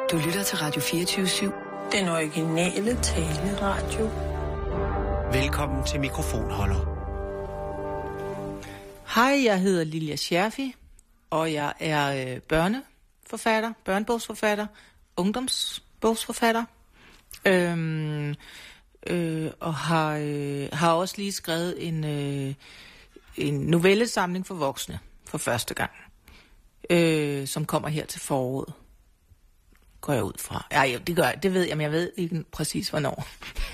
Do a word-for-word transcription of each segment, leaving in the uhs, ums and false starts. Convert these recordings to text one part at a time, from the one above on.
Du lytter til Radio fireogtyve syv. Den originale taleradio. Velkommen til mikrofonholder. Hej, jeg hedder Lilja Scherfig, og jeg er øh, børneforfatter, børnebogsforfatter, ungdomsbogsforfatter, øhm, øh, og har, øh, har også lige skrevet en, øh, en novellesamling for voksne for første gang, øh, som kommer her til foråret. Går jeg ud fra. Ja, det gør jeg. Det ved jeg, men jeg ved ikke præcis hvornår.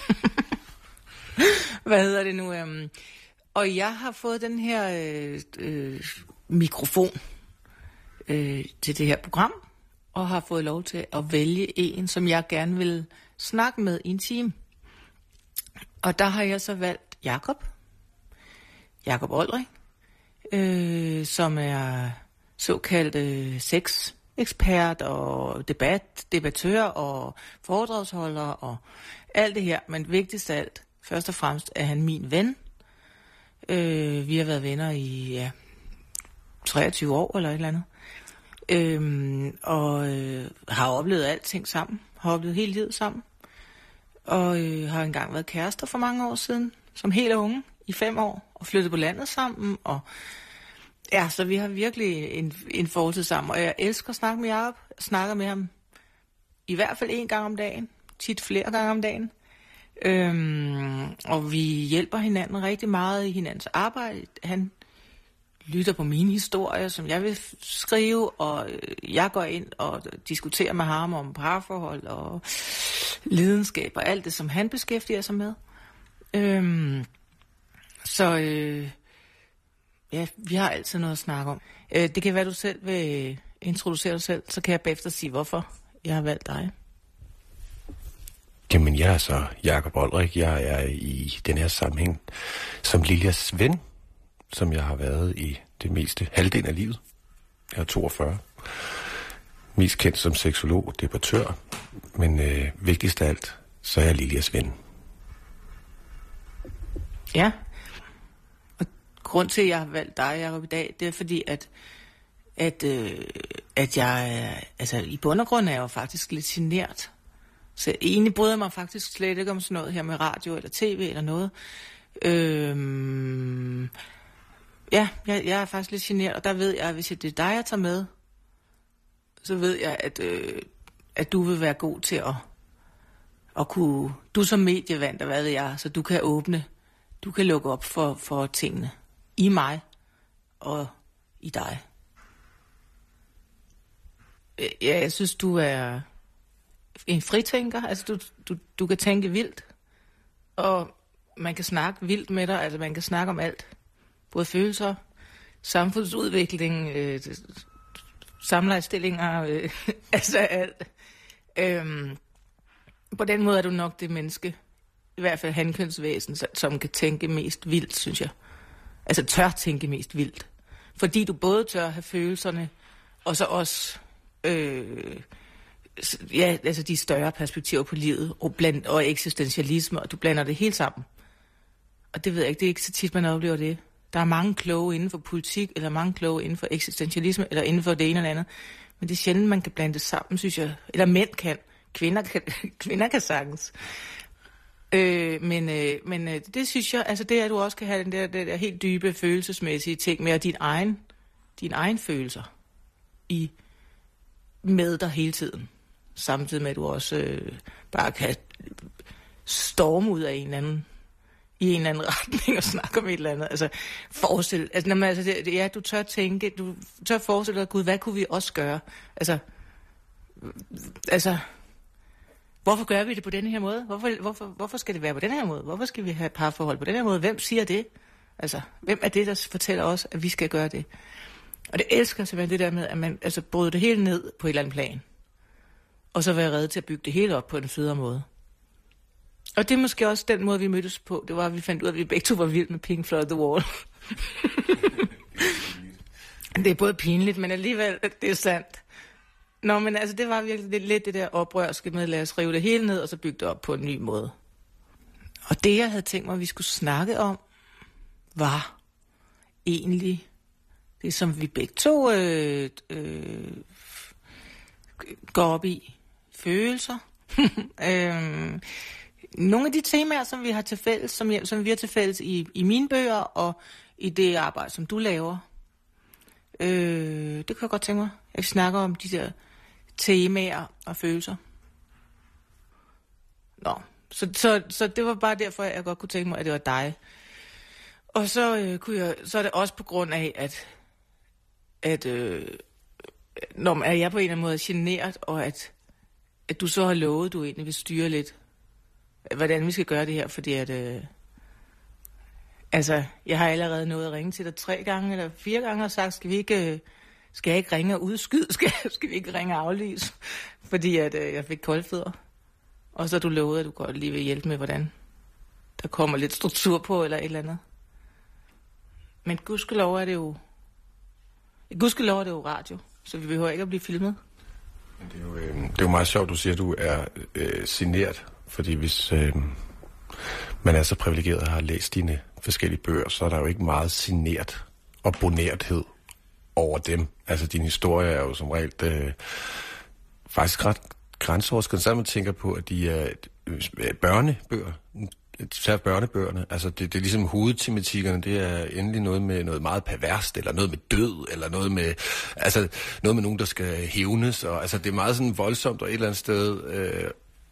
Hvad hedder det nu? Øhm, og jeg har fået den her øh, øh, mikrofon øh, til det her program, og har fået lov til at vælge en, som jeg gerne vil snakke med i en time. Og der har jeg så valgt Jakob. Jakob Olrik, øh, som er såkaldt øh, sex ekspert og debat, debattør og foredragsholder og alt det her. Men vigtigst af alt, først og fremmest, er han min ven. Øh, vi har været venner i ja, treogtyve år eller et eller andet. Øh, og øh, har oplevet alting sammen. Har oplevet hele livet sammen. Og øh, har engang været kærester for mange år siden, som helt unge, i fem år, og flyttet på landet sammen. Og ja, så vi har virkelig en, en fortid sammen. Og jeg elsker at snakke med Jacob. Jeg snakker med ham i hvert fald en gang om dagen. Tit flere gange om dagen. Øhm, og vi hjælper hinanden rigtig meget i hinandens arbejde. Han lytter på mine historier, som jeg vil skrive, og jeg går ind og diskuterer med ham om parforhold og lidenskab og alt det, som han beskæftiger sig med. Øhm, så øh, ja, vi har altid noget at snakke om. Øh, det kan være, du selv vil introducere dig selv, så kan jeg bagefter sige, hvorfor jeg har valgt dig. Jamen, jeg er så Jakob Olrik. Jeg er i den her sammenhæng som Liljas ven, som jeg har været i det meste halvdelen af livet. Jeg er toogfyrre. Mest kendt som seksolog og debattør, men øh, vigtigst af alt, så er jeg Liljas ven. Ja, og grund til, at jeg har valgt dig, Jacob, i dag, det er fordi, at, at, øh, at jeg, altså i bund og grund er jeg jo faktisk lidt genert. Så egentlig bryder mig faktisk slet ikke om sådan noget her med radio eller tv eller noget. Øhm, ja, jeg, jeg er faktisk lidt genert, og der ved jeg, at hvis det er dig, jeg tager med, så ved jeg, at, øh, at du vil være god til at, at kunne... Du som medievand, og hvad ved jeg, så du kan åbne, du kan lukke op for, for tingene i mig og i dig. Ja, jeg synes, du er en fritænker. Altså, du, du, du kan tænke vildt, og man kan snakke vildt med dig. Altså, man kan snakke om alt. Både følelser, samfundsudvikling, øh, samlejsstillinger, øh, altså alt. Øhm, på den måde er du nok det menneske, i hvert fald hankønsvæsen, som kan tænke mest vildt, synes jeg. Altså tør tænke mest vildt. Fordi du både tør have følelserne, og så også øh, ja, altså de større perspektiver på livet, og, bland, og eksistentialisme, og du blander det helt sammen. Og det ved jeg ikke, det er ikke så tit, man oplever det. Der er mange kloge inden for politik, eller mange kloge inden for eksistentialisme, eller inden for det ene eller andet. Men det er sjældent, man kan blande det sammen, synes jeg. Eller mænd kan. Kvinder kan, kvinder kan sagtens. Øh, men øh, men øh, det synes jeg, altså det, at du også kan have den der, der, der helt dybe følelsesmæssige ting med, at din egen, din egen følelser i, med dig hele tiden. Samtidig med, at du også øh, bare kan storme ud af en eller anden, i en eller anden retning og snakke om et eller andet. Altså, forestil, altså, når man, altså det, det, ja, du tør tænke, du tør forestille dig, Gud, hvad kunne vi også gøre? Altså, altså, hvorfor gør vi det på denne her måde? Hvorfor, hvorfor, hvorfor skal det være på denne her måde? Hvorfor skal vi have parforhold på denne her måde? Hvem siger det? Altså, hvem er det, der fortæller os, at vi skal gøre det? Og det elsker simpelthen det der med, at man altså bryder det hele ned på et eller andet plan. Og så være rede til at bygge det hele op på en federe måde. Og det er måske også den måde, vi mødtes på. Det var, at vi fandt ud af, at vi begge to var vildt med Pink Floyd The Wall. Det er både pinligt, men alligevel, det er sandt. Nå, men altså, det var virkelig lidt det der oprørske med, lad os rive det hele ned, og så bygge det op på en ny måde. Og det, jeg havde tænkt mig, at vi skulle snakke om, var egentlig det, som vi begge to øh, øh, går op i, følelser. øhm, nogle af de temaer, som vi har til fælles, som, jeg, som vi har til fælles i, i mine bøger og i det arbejde, som du laver. Øh, det kan jeg godt tænke mig. Jeg snakker om de der temaer og følelser. Nå, så, så, så det var bare derfor, jeg godt kunne tænke mig, at det var dig. Og så, øh, kunne jeg, så er det også på grund af, at, at øh, når er jeg på en eller anden måde generet, og at, at du så har lovet, at du egentlig vil styre lidt, hvordan vi skal gøre det her, fordi at... Øh, altså, jeg har allerede nået at ringe til dig tre gange eller fire gange og sagt, skal vi ikke, øh, skal jeg ikke ringe og udskyde, skal, skal vi ikke ringe og aflyse, fordi at øh, jeg fik koldfødder. Og så har du lovet, at du godt lige vil hjælpe med, hvordan der kommer lidt struktur på, eller et eller andet. Men gudskelov er det jo... Gudskelov er det jo radio, så vi behøver ikke at blive filmet. Men det er jo, øh, det er jo meget sjovt, du siger, at du er øh, genert, fordi hvis øh, man er så privilegeret og har læst dine forskellige bøger, så er der jo ikke meget genert og bonerthed over dem. Altså, din historie er jo som regel øh, faktisk ret grænseoverskridende. Så man tænker på, at de er øh, børnebøger, især børnebøgerne, altså det, det er ligesom hovedtematikkerne, det er endelig noget med noget meget perverst, eller noget med død, eller noget med, altså noget med nogen, der skal hævnes, og altså det er meget sådan voldsomt, og et eller andet sted øh,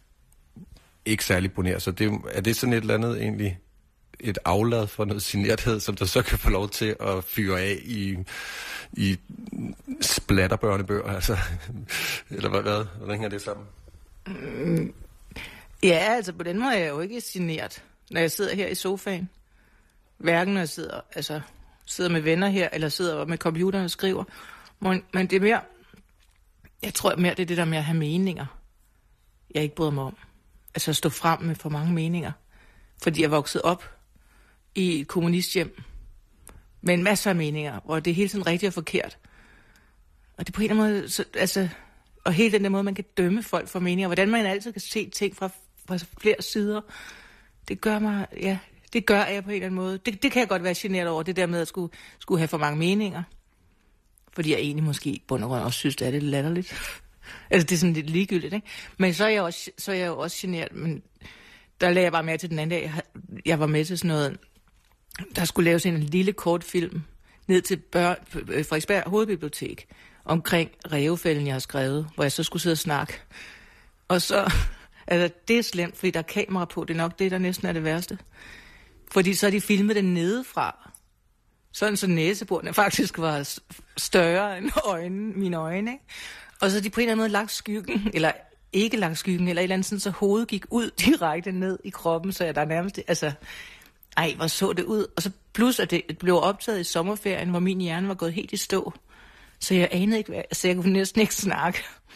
ikke særlig boneret, så det, er det sådan et eller andet egentlig, et aflad for noget generthed, som der så kan få lov til at fyre af i, i splatterbørnebøger, altså, eller hvad, hvad, hvordan hænger det sammen? Mm. Ja, altså på den måde er jeg jo ikke genert, når jeg sidder her i sofaen. Hverken når jeg sidder, altså, sidder med venner her, eller sidder med computeren og skriver. Men, men det er mere, jeg tror mere, det er det der med at have meninger, jeg ikke bryder mig om. Altså at stå frem med for mange meninger. Fordi jeg voksede op i et kommunisthjem med en masse af meninger, hvor det er hele tiden rigtigt og forkert. Og det er på en eller anden måde, så, altså... Og hele den der måde, man kan dømme folk for meninger, hvordan man altid kan se ting fra, fra flere sider, det gør mig, ja, det gør jeg på en eller anden måde. Det, det kan jeg godt være generet over, det der med at skulle, skulle have for mange meninger. Fordi jeg egentlig måske i bund og grund også synes, det er lidt latterligt. Altså, det er sådan lidt ligegyldigt, ikke? Men så er jeg, også, så er jeg jo også generet, men der lagde jeg bare med til den anden dag, jeg, jeg var med til sådan noget, der skulle laves en lille kort film ned til børn, Frederiksberg Hovedbibliotek, omkring rævefælden, jeg har skrevet, hvor jeg så skulle sidde og snakke. Og så, altså det er slemt, fordi der er kamera på, det er nok det, der næsten er det værste. Fordi så har de filmet det nedefra. Sådan så næseborene faktisk var større end øjnene, mine øjne, ikke? Og så har de på en eller anden måde lagt skyggen, eller ikke lagt skyggen, eller et eller andet sådan, så hovedet gik ud direkte ned i kroppen, så jeg der nærmest, altså, ej, hvor så det ud. Og så plus, at det blev optaget i sommerferien, hvor min hjerne var gået helt i stå. Så jeg anede ikke, hvad, så jeg kunne næsten ikke snakke.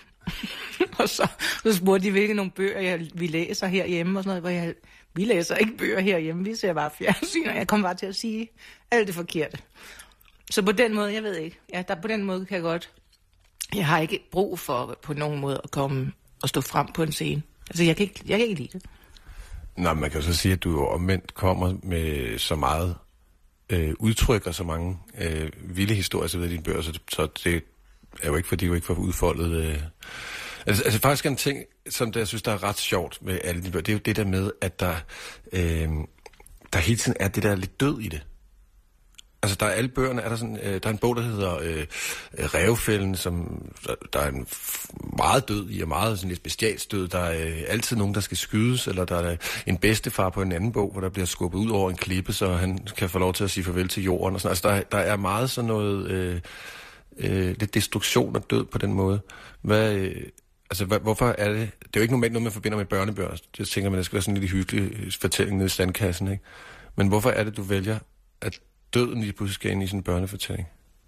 Og så, så spurgte de, hvilke nogle bøger jeg, vi læser herhjemme, og sådan noget, hvor jeg, vi læser ikke bøger herhjemme, vi ser bare fjernsyn, og jeg kom bare til at sige alt det forkerte. Så på den måde, jeg ved ikke, ja, der, på den måde kan jeg godt, jeg har ikke brug for på nogen måde at komme og stå frem på en scene. Altså, jeg kan ikke, jeg kan ikke lide det. Nå, man kan jo så sige, at du jo omvendt kommer med så meget øh, udtryk og så mange øh, vilde historier så ved dine bøger, så, så det er jo ikke, fordi du ikke får udfoldet... Øh. Altså, altså faktisk en ting, som det, jeg synes, der er ret sjovt med alle de bøger, det er jo det der med, at der, øh, der hele tiden er det der lidt død i det. Altså, der er alle bøgerne, er der sådan, øh, der er en bog, der hedder øh, Rævefælden, som der, der er en f- meget død i, og meget sådan lidt bestialsdød. Der er øh, altid nogen, der skal skydes, eller der er en bedstefar på en anden bog, hvor der bliver skubbet ud over en klippe, så han kan få lov til at sige farvel til jorden. Og sådan. Altså, der, der er meget sådan noget, øh, øh, lidt destruktion og død på den måde. Hvad... Øh, Altså, hvad, hvorfor er det... Det er jo ikke normalt noget, man forbinder med børnebøger. Jeg tænker, man, det skal være sådan en lidt hyggelig fortælling nede i sandkassen, ikke? Men hvorfor er det, du vælger, at døden lige pludselig skal ind i sådan en børnefortælling?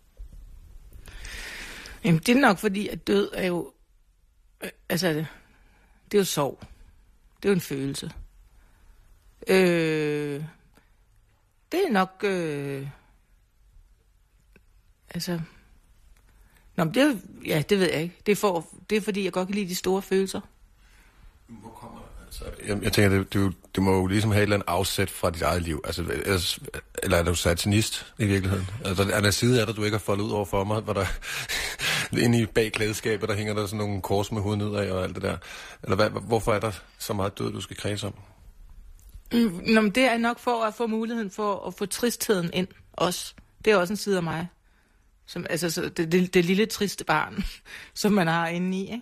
Jamen, det er nok fordi, at død er jo... Øh, altså, det, det er jo sorg. Det er jo en følelse. Øh, det er nok... Øh, altså... Nå, men det er, ja, det ved jeg ikke. Det er, for, det er fordi, jeg godt kan lide de store følelser. Hvor kommer det? Altså, jeg, jeg tænker, det, det, det må jo ligesom have et eller andet afsæt fra dit eget liv. Altså, ellers, eller er du satanist i virkeligheden? Altså, er der en side af dig, du ikke har foldet ud over for mig, hvor der, Inde i bag klædeskabet, der hænger der sådan nogle kors med hovedet nedad og alt det der. Eller hvad, hvorfor er der så meget død, du skal kredse om? Mm, nå, men det er nok for at få muligheden for at få tristheden ind også. Det er også en side af mig. Som, altså så det, det, det lille triste barn, som man har inde i,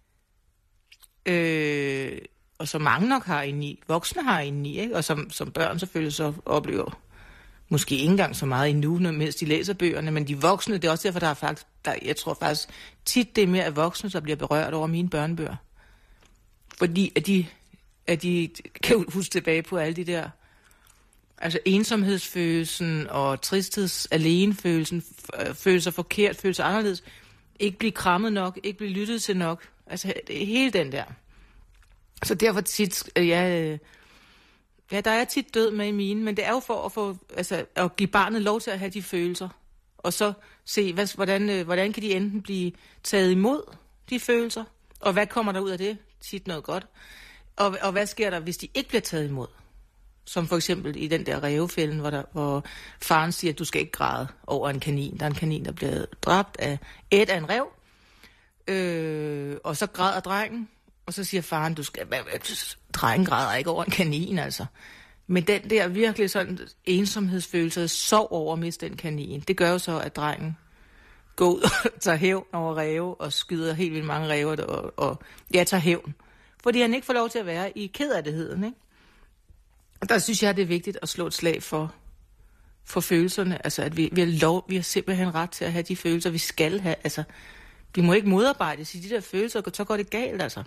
ikke? Øh, og som mange nok har inde i. Voksne har inde i, ikke? Og som, som børn selvfølgelig så oplever måske ikke engang så meget endnu, mens de læser bøgerne, men de voksne, det er også derfor, der er faktisk, der, jeg tror faktisk tit, det er mere af voksne, der bliver berørt over mine børnebøger. Fordi at de, at de kan huske tilbage på alle de der, altså ensomhedsfølelsen og tristheds alenefølelsen, følelser forkert, følelser anderledes, ikke blive krammet nok, ikke blive lyttet til nok, altså hele den der. Så derfor tit, ja, ja, der er tit død med i mine, men det er jo for at få, altså at give barnet lov til at have de følelser, og så se, hvad, hvordan, hvordan kan de enten blive taget imod de følelser, og hvad kommer der ud af det? Tit noget godt. Og, og hvad sker der, hvis de ikke bliver taget imod? Som for eksempel i den der rævefælden, hvor, der, hvor faren siger, at du skal ikke græde over en kanin. Der er en kanin, der bliver dræbt af et af en ræv, øh, og så græder drengen, og så siger faren, du skal, drengen græder ikke over en kanin, altså. Men den der virkelig sådan ensomhedsfølelse, sov over at miste den kanin, det gør jo så, at drengen går ud og tager hævn over ræve, og skyder helt vildt mange ræver, og, og ja, tager hævn. Fordi han ikke får lov til at være i kederligheden, ikke? Og der synes jeg, det er vigtigt at slå et slag for, for følelserne. Altså, at vi, vi, har lov, vi har simpelthen ret til at have de følelser, vi skal have. Altså, vi må ikke modarbejdes i de der følelser, og så går det galt, altså.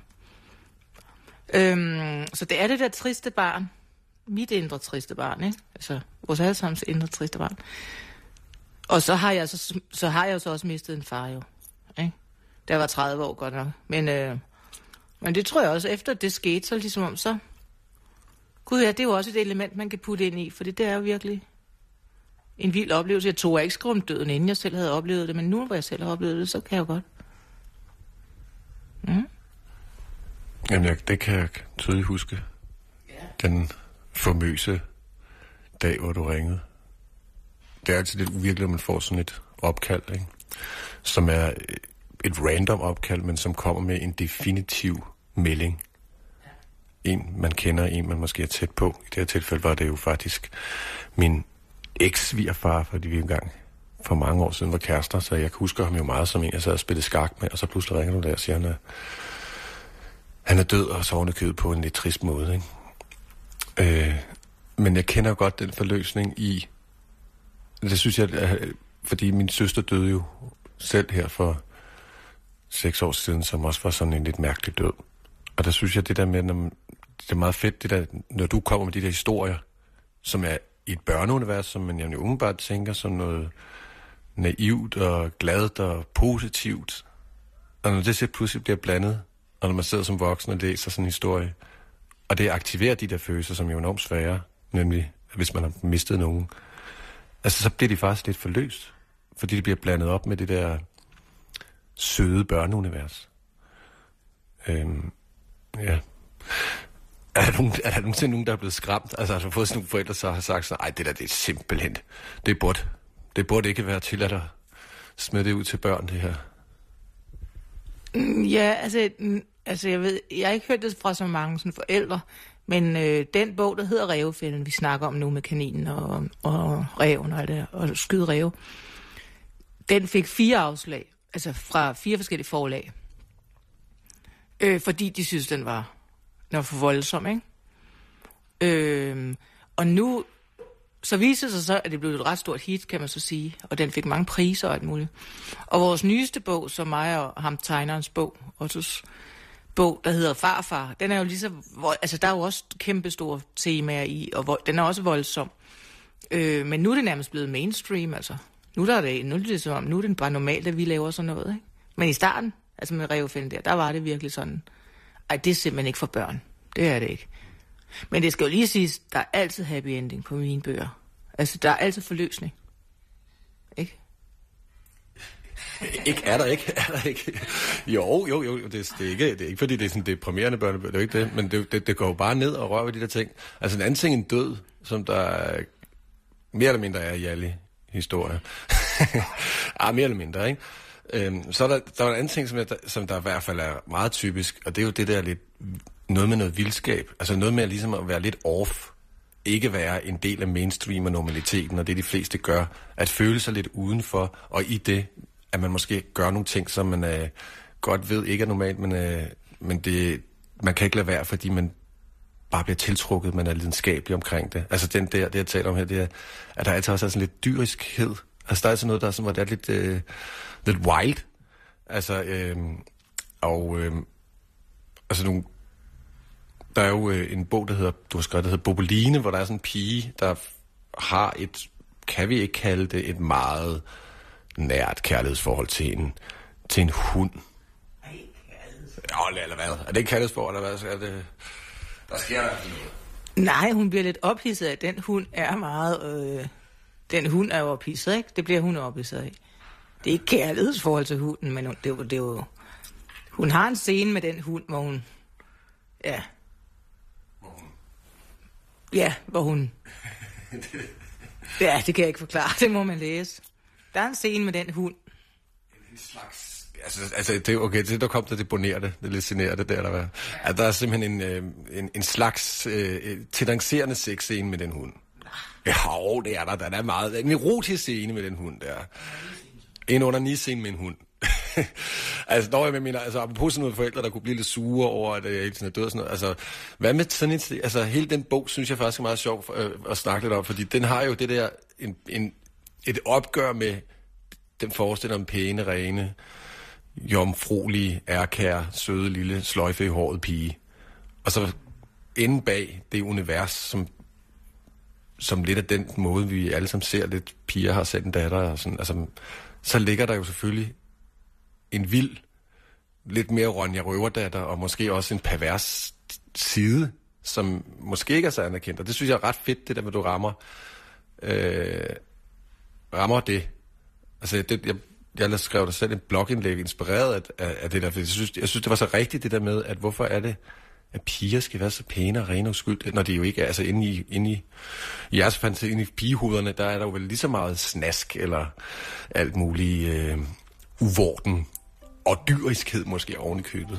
Øhm, så det er det der triste barn. Mit indre triste barn, ikke? Altså, vores allesammens indre triste barn. Og så har jeg så, så har jeg så også mistet en far, jo. Ikke? Der var tredive år godt nok. Men, øh, men det tror jeg også, efter det skete, så ligesom om så... Gud ja, det er jo også et element, man kan putte ind i, for det, det er jo virkelig en vild oplevelse. Jeg tog ikke skrive om døden, inden jeg selv havde oplevet det, men nu, hvor jeg selv har oplevet det, så kan jeg jo godt. Mm. Jamen, jeg, det kan jeg tydeligt huske. Yeah. Den famøse dag, hvor du ringede. Det er altid lidt uvirkeligt, at man får sådan et opkald, ikke? Som er et random opkald, men som kommer med en definitiv melding. En, man kender, en, man måske er tæt på. I det her tilfælde var det jo faktisk min eks-svigerfar, fordi vi engang for mange år siden var kærester, så jeg husker ham jo meget som en, jeg sad og spillede skak med, og så pludselig ringer du der og siger, han er, han er død, og så ovenikøbet på en lidt trist måde, ikke? Øh, men jeg kender godt den forløsning i, det synes jeg, fordi min søster døde jo selv her for seks år siden, som også var sådan en lidt mærkelig død. Og der synes jeg, det der med, når, det er meget fedt, det der, når du kommer med de der historier, som er i et børneunivers, som man jo umiddelbart tænker som noget naivt og glad og positivt. Og når det så pludselig bliver blandet, og når man sidder som voksen og læser sådan en historie, og det aktiverer de der følelser, som jo er enormt svære, nemlig hvis man har mistet nogen, altså så bliver de faktisk lidt forløst, fordi de bliver blandet op med det der søde børneunivers. Øhm, ja. Er der, nogen, er der nogensinde nogen, der er blevet skræmt? Altså har du fået sådan nogle forældre, der har sagt sådan, ej, det der, det er simpelthen, det burde, det burde ikke være til at der smide det ud til børn, det her. Ja, altså, altså jeg ved, jeg har ikke hørt det fra så mange sådan forældre, men øh, den bog, der hedder Rævefælden, vi snakker om nu med kaninen og, og ræven og alt det, og skyde ræve, den fik fire afslag, altså fra fire forskellige forlag. Øh, fordi de synes, den var, den var for voldsom, ikke? Øh, og nu, så viser det sig så, at det blev et ret stort hit, kan man så sige. Og den fik mange priser og alt muligt. Og vores nyeste bog, som mig og ham tegnerens bog, Ottos bog, der hedder Farfar, den er jo lige så, altså der er jo også kæmpe store temaer i, og vold, den er også voldsom. Øh, men nu er det nærmest blevet mainstream, altså. Nu er det, nu er det som om, nu er det bare normalt, at vi laver sådan noget, ikke? Men i starten, altså med Rævefælden der, der var det virkelig sådan, ej, det er simpelthen ikke for børn. Det er det ikke. Men det skal jo lige siges, der er altid happy ending på mine bøger. Altså, der er altid forløsning. Ikke? Ikke er der ikke, er der ikke. Jo, jo, jo, det, det, er, ikke, det er ikke, fordi det er sådan deprimerende børnebøger, det er jo ikke det, men det, det, det går jo bare ned og rører ved de der ting. Altså en anden ting end død, som der er, mere eller mindre er i alle historier. ah, mere eller mindre, ikke? Øhm, så er der, der er en anden ting, som, jeg, som der i hvert fald er meget typisk, og det er jo det der lidt, noget med noget vildskab. Altså noget med ligesom at være lidt off. Ikke være en del af mainstream og normaliteten, og det de fleste gør. At føle sig lidt udenfor, og i det, at man måske gør nogle ting, som man øh, godt ved ikke er normalt, men, øh, men det, man kan ikke lade være, fordi man bare bliver tiltrukket, man er lidenskabelig omkring det. Altså den der, det jeg taler om her, det er, at der altid også er sådan lidt dyriskhed. Altså der er sådan noget, der er sådan, hvor det er lidt, øh, lidt wild. Altså, øh, og øh, altså nogle, der er jo øh, en bog, der hedder, du har skrevet, der hedder Bobeline, hvor der er sådan en pige, der har et, kan vi ikke kalde det, et meget nært kærlighedsforhold til en, til en hund. Ja, eller hvad? Er det ikke kærlighedsforhold, eller hvad? Så er det, der sker der noget. Nej, hun bliver lidt ophidset af. Den hund er meget... Øh, den hund er jo ophidset, ikke? Det bliver hun ophidset af. Det er ikke kærlighedsforhold til hunden, men hun, det, er jo, det er jo... Hun har en scene med den hund, hvor hun... Ja. Hvor hun... Ja, hvor hun... Ja, det kan jeg ikke forklare. Det må man læse. Der er en scene med den hund. En slags... Altså, altså det, okay, det der kom der, det bonerer det, det lidt generer det der, eller hvad? At der er simpelthen en, øh, en, en slags øh, tendenserende sexscene med den hund. Ja, åh, det er der, der er meget. En erotisk scene med den hund der. En under-ni-scene med en hund. Altså, når jeg med mener, altså, apropos sådan nogle forældre, der kunne blive lidt sure over, at jeg hele tiden er død og sådan noget. Altså, hvad med sådan en, altså, hele den bog, synes jeg faktisk er meget sjov øh, at snakke lidt om, fordi den har jo det der, en, en, et opgør med, den forestiller om pæne, rene, jomfruelige, ærkære, søde, lille, sløjfe i håret pige. Og så inde bag det univers, som, som lidt af den måde, vi alle sammen ser lidt piger har selv en datter, og sådan, altså, så ligger der jo selvfølgelig en vild, lidt mere Ronja Røverdatter, og måske også en pervers side, som måske ikke er så anerkendt. Og det synes jeg er ret fedt, det der med, at du rammer, øh, rammer det. Altså, det, jeg, jeg skrev der selv en blogindlæg inspireret af, af, af det der, for jeg synes, jeg synes, det var så rigtigt det der med, at hvorfor er det, at piger skal være så pæne og rene og skyld, når de jo ikke er, altså inde i, inde i, i jeres fantasi, inde i pigehovederne, der er der jo vel lige så meget snask, eller alt muligt øh, uvorden, og dyriskhed måske oven i købet.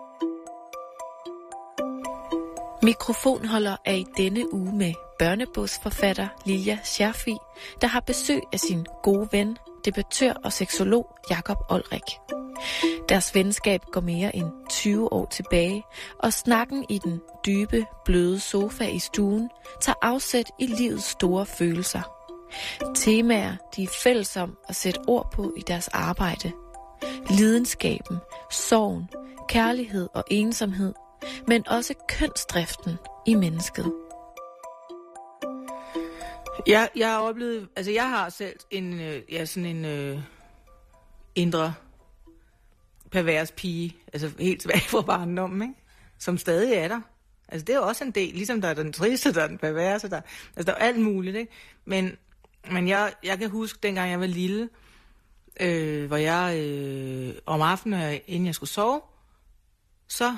Mikrofonholder er i denne uge med børnebogsforfatter Lilja Scherfig, der har besøg af sin gode ven, debattør og seksolog Jakob Olrik. Deres venskab går mere end tyve år tilbage, og snakken i den dybe, bløde sofa i stuen tager afsæt i livets store følelser. Temaer, de er fælles om at sætte ord på i deres arbejde. Lidenskaben, sorgen, kærlighed og ensomhed, men også kønsdriften i mennesket. Jeg, jeg har oplevet, altså jeg har selv en, øh, ja, sådan en øh, indre pervers pige, altså helt tilbage fra barndommen, ikke? Som stadig er der. Altså det er jo også en del, ligesom der er den triste, der er den perverse, der, altså der er alt muligt, ikke? Men, men jeg, jeg kan huske, dengang jeg var lille, øh, hvor jeg øh, om aftenen, inden jeg skulle sove, så...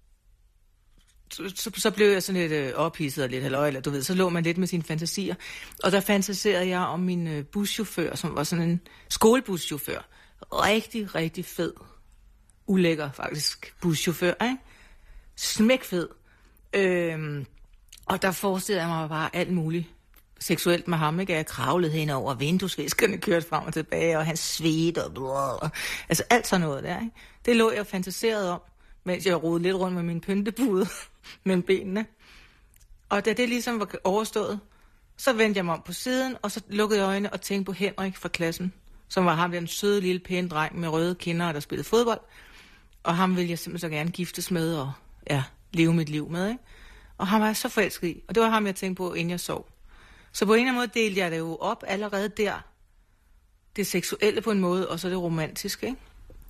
Så, så blev jeg sådan lidt øh, ophidset og lidt halløj, eller du ved, så lå man lidt med sine fantasier. Og der fantaserede jeg om min øh, buschauffør, som var sådan en skolebuschauffør. Rigtig, rigtig fed. Ulækker faktisk buschauffør, ikke? Smækfed. Øhm, og der forestillede jeg mig bare alt muligt seksuelt med ham, ikke? Jeg kravlede hen over vinduesviskerne, kørte frem og tilbage, og han svedte og blå. Altså alt sådan noget der, ikke? Det lå jeg og fantaserede om, mens jeg rodede lidt rundt med min pyntepude mellem benene. Og da det ligesom var overstået, så vendte jeg mig om på siden, og så lukkede jeg øjnene og tænkte på Henrik fra klassen, som var ham den søde lille pæne dreng med røde kinder, der spillede fodbold. Og ham ville jeg simpelthen så gerne giftes med og ja, leve mit liv med, ikke? Og ham var jeg så forelsket i, og det var ham, jeg tænkte på, inden jeg sov. Så på en eller anden måde delte jeg det jo op allerede der. Det seksuelle på en måde, og så det romantiske, ikke?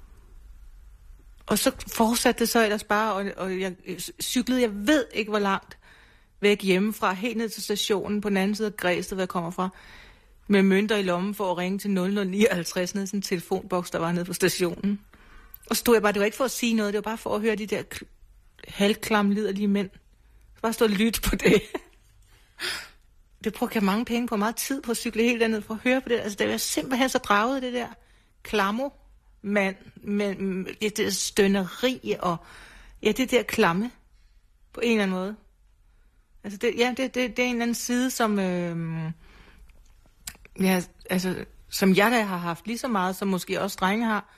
Og så fortsatte det så ellers bare, og, og jeg cyklede, jeg ved ikke hvor langt væk hjemmefra, helt ned til stationen på den anden side af Græsted, hvor jeg kommer fra, med mønter i lommen for at ringe til nul nul ni halvtreds ned i sådan en telefonboks, der var nede på stationen. Og så stod jeg bare, det var ikke for at sige noget, det var bare for at høre de der halvklamme liderlige mænd. Så bare stå og lytte på det. Det brugte jeg mange penge på, meget tid på at cykle helt derned for at høre på det. Altså det var simpelthen så draget det der klamo mand med, med det der stønneri og ja, det der klamme på en eller anden måde. Altså det, ja, det, det, det er en eller anden side, som øh, ja, altså som jeg da har haft lige så meget, som måske også drenge har.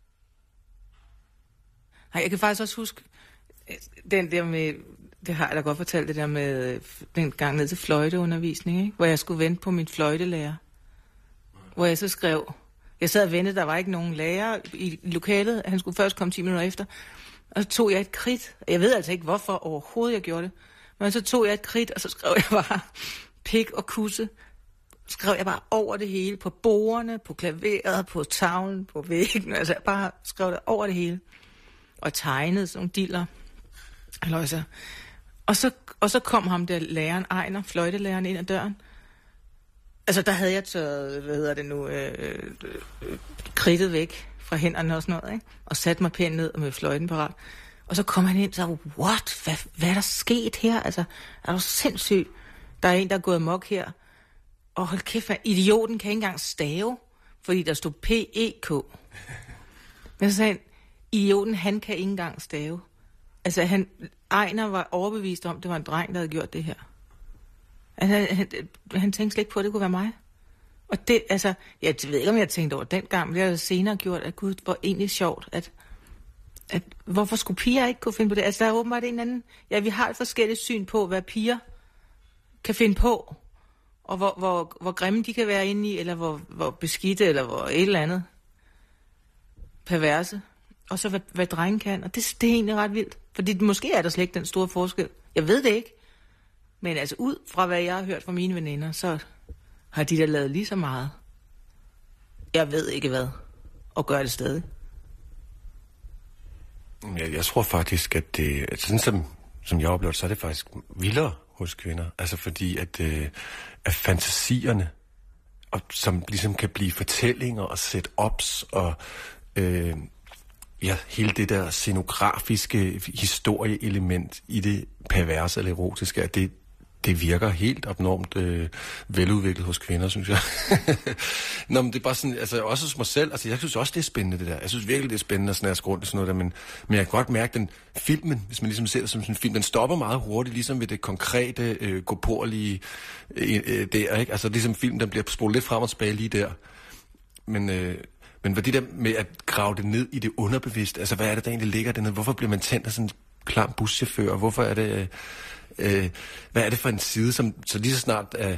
Nej, jeg kan faktisk også huske den der med, det har jeg da godt fortalt, det der med den gang ned til fløjteundervisning, ikke? Hvor jeg skulle vente på min fløjtelærer. Hvor jeg så skrev, jeg sad og ventede, der var ikke nogen lærer i lokalet, han skulle først komme ti minutter efter. Og så tog jeg et kridt, jeg ved altså ikke, hvorfor overhovedet jeg gjorde det, men så tog jeg et kridt, og så skrev jeg bare pik og kusse. Skrev jeg bare over det hele, på bordene, på klaveret, på tavlen, på væggen, altså jeg bare skrev det over det hele. Og tegnede sådan nogle diller. Altså. Og, så, og så kom ham der læreren, Ejner, fløjtelæreren, ind ad døren. Altså, der havde jeg taget, hvad hedder det nu, øh, øh, kridtet væk fra hænderne og sådan noget, ikke? Og satte mig pænt ned med fløjten parat. Og så kom han ind og sagde, what? Hvad, hvad er der sket her? Altså, er du sindssyg? Der er en, der er gået amok her. Og hold kæft, idioten kan ikke engang stave, fordi der stod P E K. Men så sagde han, idioten, han kan ikke engang stave. Altså, han, Ejner var overbevist om, det var en dreng, der havde gjort det her. Altså, han, han tænkte slet ikke på, at det kunne være mig. Og det, altså, jeg ved ikke, om jeg tænkte over dengang, men det har senere gjort, at gud, hvor egentlig sjovt, at, at hvorfor skulle piger ikke kunne finde på det? Altså, der er åbenbart en anden, ja, vi har et forskelligt syn på, hvad piger kan finde på, og hvor, hvor, hvor grimme de kan være inde i, eller hvor, hvor beskidte, eller hvor et eller andet perverse. Og så hvad, hvad drenge kan, og det, det er egentlig ret vildt. Fordi måske er der slet ikke den store forskel. Jeg ved det ikke. Men altså ud fra, hvad jeg har hørt fra mine veninder, så har de da lavet lige så meget. Jeg ved ikke hvad. Og gør det stadig. Jeg, jeg tror faktisk, at det, at sådan som, som jeg oplever, så er det faktisk vildere hos kvinder. Altså fordi, at, øh, at fantasierne, og, som ligesom kan blive fortællinger og set-ups, og øh, ja, hele det der scenografiske historieelement i det perverse eller erotiske, at det, det virker helt abnormt øh, veludviklet hos kvinder, synes jeg. Nå, men det er bare sådan, altså også hos mig selv, altså jeg synes også, det er spændende det der. Jeg synes virkelig, det er spændende at snærske rundt i sådan noget der, men, men jeg kan godt mærke, den filmen, hvis man ligesom ser det som sådan en film, den stopper meget hurtigt, ligesom ved det konkrete, øh, gåporlige øh, øh, der, ikke? Altså ligesom film, den bliver spolet lidt frem og tilbage lige der. Men... Øh, Men hvad det der med at grave det ned i det underbevidst, altså hvad er det, der egentlig ligger dernede? Hvorfor bliver man tændt af sådan en klam buschauffør? Hvorfor er det, øh, hvad er det for en side, som så lige så snart, øh,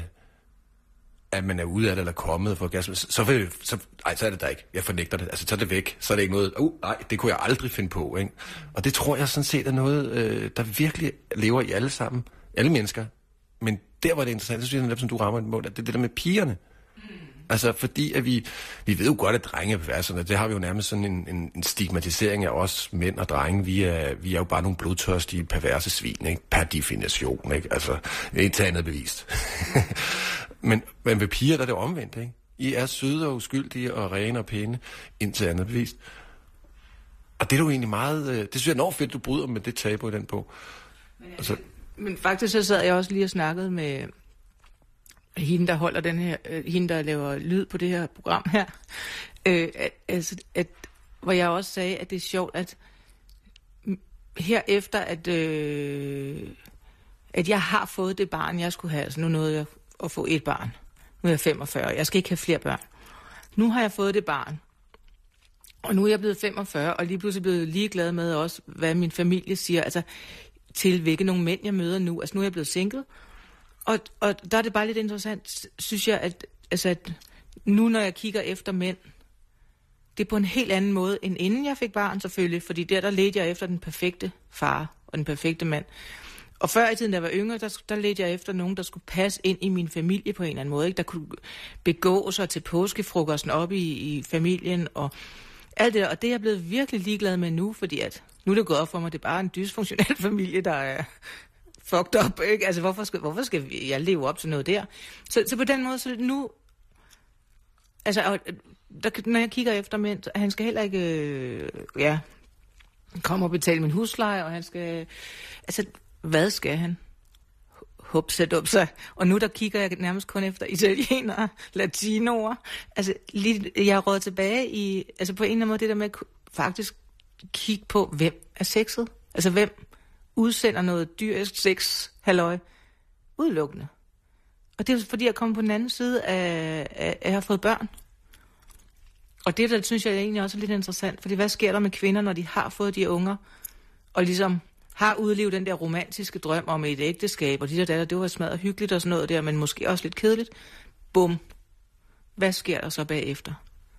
at man er ude af det eller kommet for gas, så, vil, så, ej, så er det der ikke. Jeg fornægter det. Altså så er det væk. Så er det ikke noget, uh, nej, det kunne jeg aldrig finde på, ikke? Og det tror jeg sådan set er noget, øh, der virkelig lever i alle sammen. Alle mennesker. Men der var det interessant, så synes jeg, som du rammer den mål, at det er det der med pigerne. Altså, fordi at vi, vi ved jo godt, at drenge er perverserne. Det har vi jo nærmest sådan en, en, en stigmatisering af os mænd og drenge. Vi er, vi er jo bare nogle blodtørstige, perverse svin, ikke? Per definition, ikke? Altså, et til andet bevist. men, men ved piger, der er det omvendt, ikke? I er søde og uskyldige og rene og pæne, indtil andet bevist. Og det er jo egentlig meget... Det synes jeg er enormt fedt, du bryder med det tabu i den bog. Men, altså, men faktisk så sad jeg også lige og snakkede med... hende, der holder den her, øh, hende, der laver lyd på det her program her, øh, at, altså, at, hvor jeg også sagde, at det er sjovt, at herefter, at, øh, at jeg har fået det barn, jeg skulle have, altså nu nåede jeg at få et barn, nu er jeg femogfyrre, jeg skal ikke have flere børn. Nu har jeg fået det barn, og nu er jeg blevet femogfyrre, og lige pludselig blevet ligeglad med også, hvad min familie siger, altså til hvilke nogle mænd, jeg møder nu, altså nu er jeg blevet single. Og, og der er det bare lidt interessant, synes jeg, at, altså, at nu når jeg kigger efter mænd, det er på en helt anden måde, end inden jeg fik barn selvfølgelig, fordi der, der ledte jeg efter den perfekte far og den perfekte mand. Og før i tiden, da jeg var yngre, der, der ledte jeg efter nogen, der skulle passe ind i min familie på en eller anden måde, ikke? Der kunne begå sig til påskefrokosten op i, i familien og alt det der. Og det er jeg blevet virkelig ligeglad med nu, fordi at nu er det gået op for mig, det er bare en dysfunktionel familie, der er... fucked up, ikke? Altså, hvorfor skal, hvorfor skal jeg leve op til noget der? Så, så på den måde, så nu... Altså, der, når jeg kigger efter mænd, han skal heller ikke... Øh, ja, komme og betale min husleje, og han skal... Altså, hvad skal han? hupsa-dupsa. Og nu der kigger jeg nærmest kun efter italienere, latinoer. Altså, lige, jeg er råd tilbage i, altså på en eller anden måde det der med at faktisk kigge på, hvem er sexet? Altså, hvem udsender noget dyrisk sex, halløj, udelukkende. Og det er fordi, jeg kommer på den anden side af, af, at jeg har fået børn. Og det der synes jeg egentlig også er lidt interessant, fordi hvad sker der med kvinder, når de har fået de unger, og ligesom har udlevet den der romantiske drøm om et ægteskab, og de der datter, det var smadret hyggeligt og sådan noget der, men måske også lidt kedeligt. Bum. Hvad sker der så bagefter?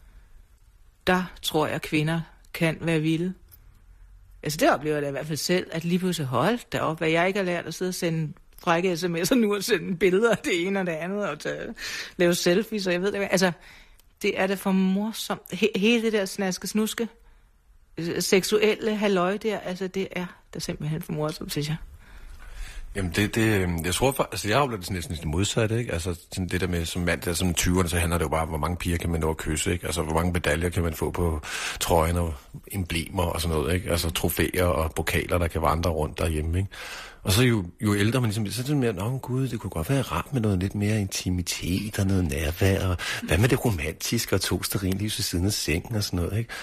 Der tror jeg, kvinder kan være vilde. Altså det oplever jeg da i hvert fald selv, at lige pludselig holdt derop, hvad jeg ikke har lært at sidde og sende frække sms'er nu, og sende billeder af det ene og det andet, og tage, lave selfies, og jeg ved det. Altså, det er da for morsomt. He- hele det der snaske snuske, seksuelle halløj der, altså det er da simpelthen for morsomt, synes jeg. Jamen det, det, jeg tror for, altså jeg oplever det sådan næsten det modsatte, ikke? Altså sådan det der med som mand, der som tyverne, så handler det jo bare, hvor mange piger kan man nå at kysse, ikke? Altså hvor mange medaljer kan man få på trøjen og emblemer og sådan noget, ikke? Altså trofæer og pokaler, der kan vandre rundt derhjemme, ikke? Og så jo, jo ældre man ligesom, så er det mere, nå gud, det kunne godt være rart med noget lidt mere intimitet og noget nærvær, og hvad med det romantiske og to stearinlys ved siden af sengen og sådan noget, ikke?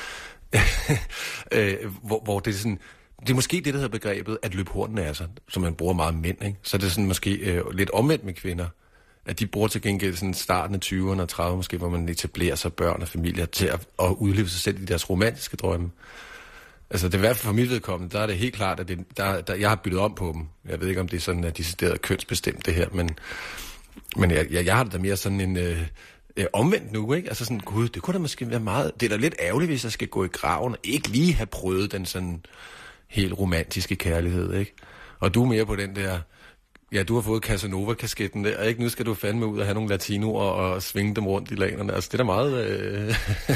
øh, hvor, hvor det er sådan, det er måske det, der hedder begrebet, at løbe hornene af sig, som man bruger meget mænd, ikke? Så er det sådan måske øh, lidt omvendt med kvinder, at de bruger til gengæld sådan starten af tyverne og trediverne måske, hvor man etablerer sig børn og familier til at, at udleve sig selv i deres romantiske drømme. Altså det er i hvert fald for mit vedkommende, der er det helt klart, at det, der, der, jeg har byttet om på dem. Jeg ved ikke, om det er sådan, at de er kønsbestemt det her, men, men jeg, jeg, jeg har det da mere sådan en øh, øh, omvendt nu, ikke? Altså sådan, gud, det kunne da måske være meget, det er da lidt ærgerligt, hvis jeg skal gå i graven og ikke lige have prøvet den sådan helt romantiske kærlighed, ikke? Og du er mere på den der, ja, du har fået Casanova-kasketten der, ikke? Nu skal du fandme ud og have nogle latinoer og svinge dem rundt i lanerne. Altså, det er da meget... Øh...